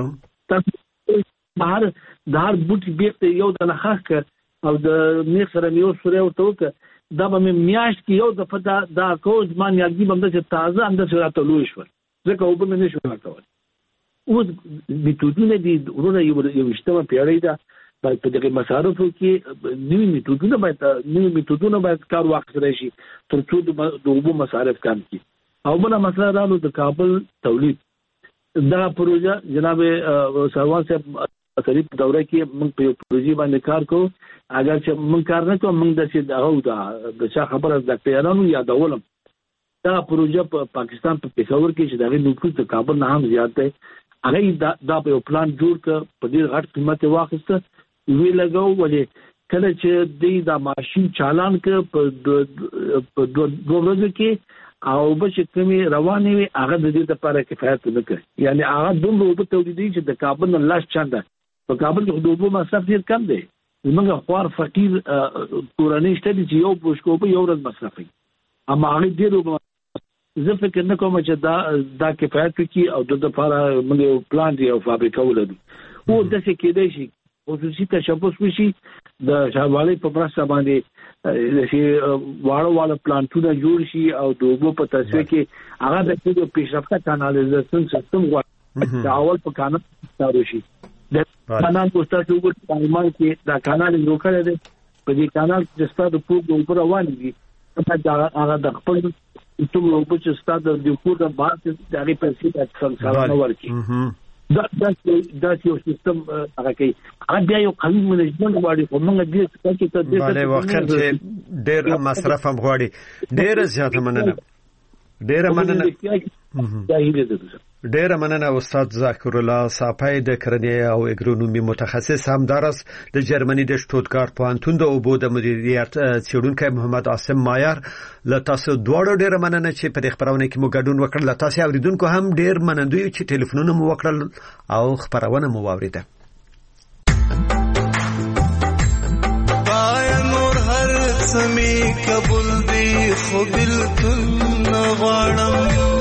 E: بهر دار بوټي بیرته یو د نخښ او د میخ سره یو سره ورته وک دا به میاش کې یو د فدا دا کوز ما نیالګي بنده چې تازه اند سره تلوي شو ځکه وبم نه شو راکول. اوس میتودونه دي ورونه یو اجتماع پیړۍ ده په دغه مصارفو کې نوې میتودونه باید کار واخیستل شي تر څو د اوبو مصارف کم کړي. او بل مسله دا د کابل تولید دا پروژه جناب سروان صاحب صریح دوره کې موږ په پروژې باندې کار کوو. اگر چې موږ کار نه کوو موږ د چا خبره د پیرانو یادولم دا پروژه په پاکستان په پېښور کې چې دغه نفوذ د کابل نه هم زیات دی. هغه دا په پلان جوړ ک په ډیر غټ قیمت واخیسته وی لګاو ولې کله چې د ماشين چالان ک په 2 ورځې کې او به چې کمی روانې وي هغه د دې لپاره کفایت نه کوي. یعنی هغه دومره په تولیدي چې د کابل نه لاس چنده په کابل کې د اوبو مصرف ډیر کم دی. موږ خوار فقیر کورنۍ شته چې یو بوشکو په یو ورځ مصرفي اما هغه ډیر زه فکر نه کوم چې دا کفایت کوي او د لپاره موږ پلان دی او فابریکه ولرو. او د څه کېدای شي خصوصي تشبث وشي د شاوالي په مرسته باندې چې واړه پلانټونه جوړ شي او د اوبو په تصفیه کې هغه د پیشرفته کانالیزاسیون سیستم غواړي دا اول په قانون ستاسو شي د کانال په ستاسو وګورئ چې دا کانال جوړ کړی دی په دې کانال چې ستاسو په اوپر روان دي هغه د خپل ټول اوبو چې ستاسو د کور د باد د هغه په سیټ څنګه ورکی دا یو سیستم هغه کوي. هغه بیا یو قوي منیجمنت غواړي خو موږ دې څه کې
C: بله وخت چې ډېر مصرف هم غواړي. ډېر زیات مننه. ډېر مننه استاد ذاکر الله صافی د کرنې او اګرونومي متخصص همدارس د جرمني د شټوتګارت پوهنتون د اوبو د مدیریت څېړونکی محمد عاصم مایر له تاسو دواړو ډېر مننه چې په خبرونه کې مو ګډون وکړل. تاسو اوریدونکو هم ډېر منندوی چې ټلیفونونه مو وکړل او خبرونه مو واوریده.
J: نور هر سمي قبول دی خو بلکل غواړم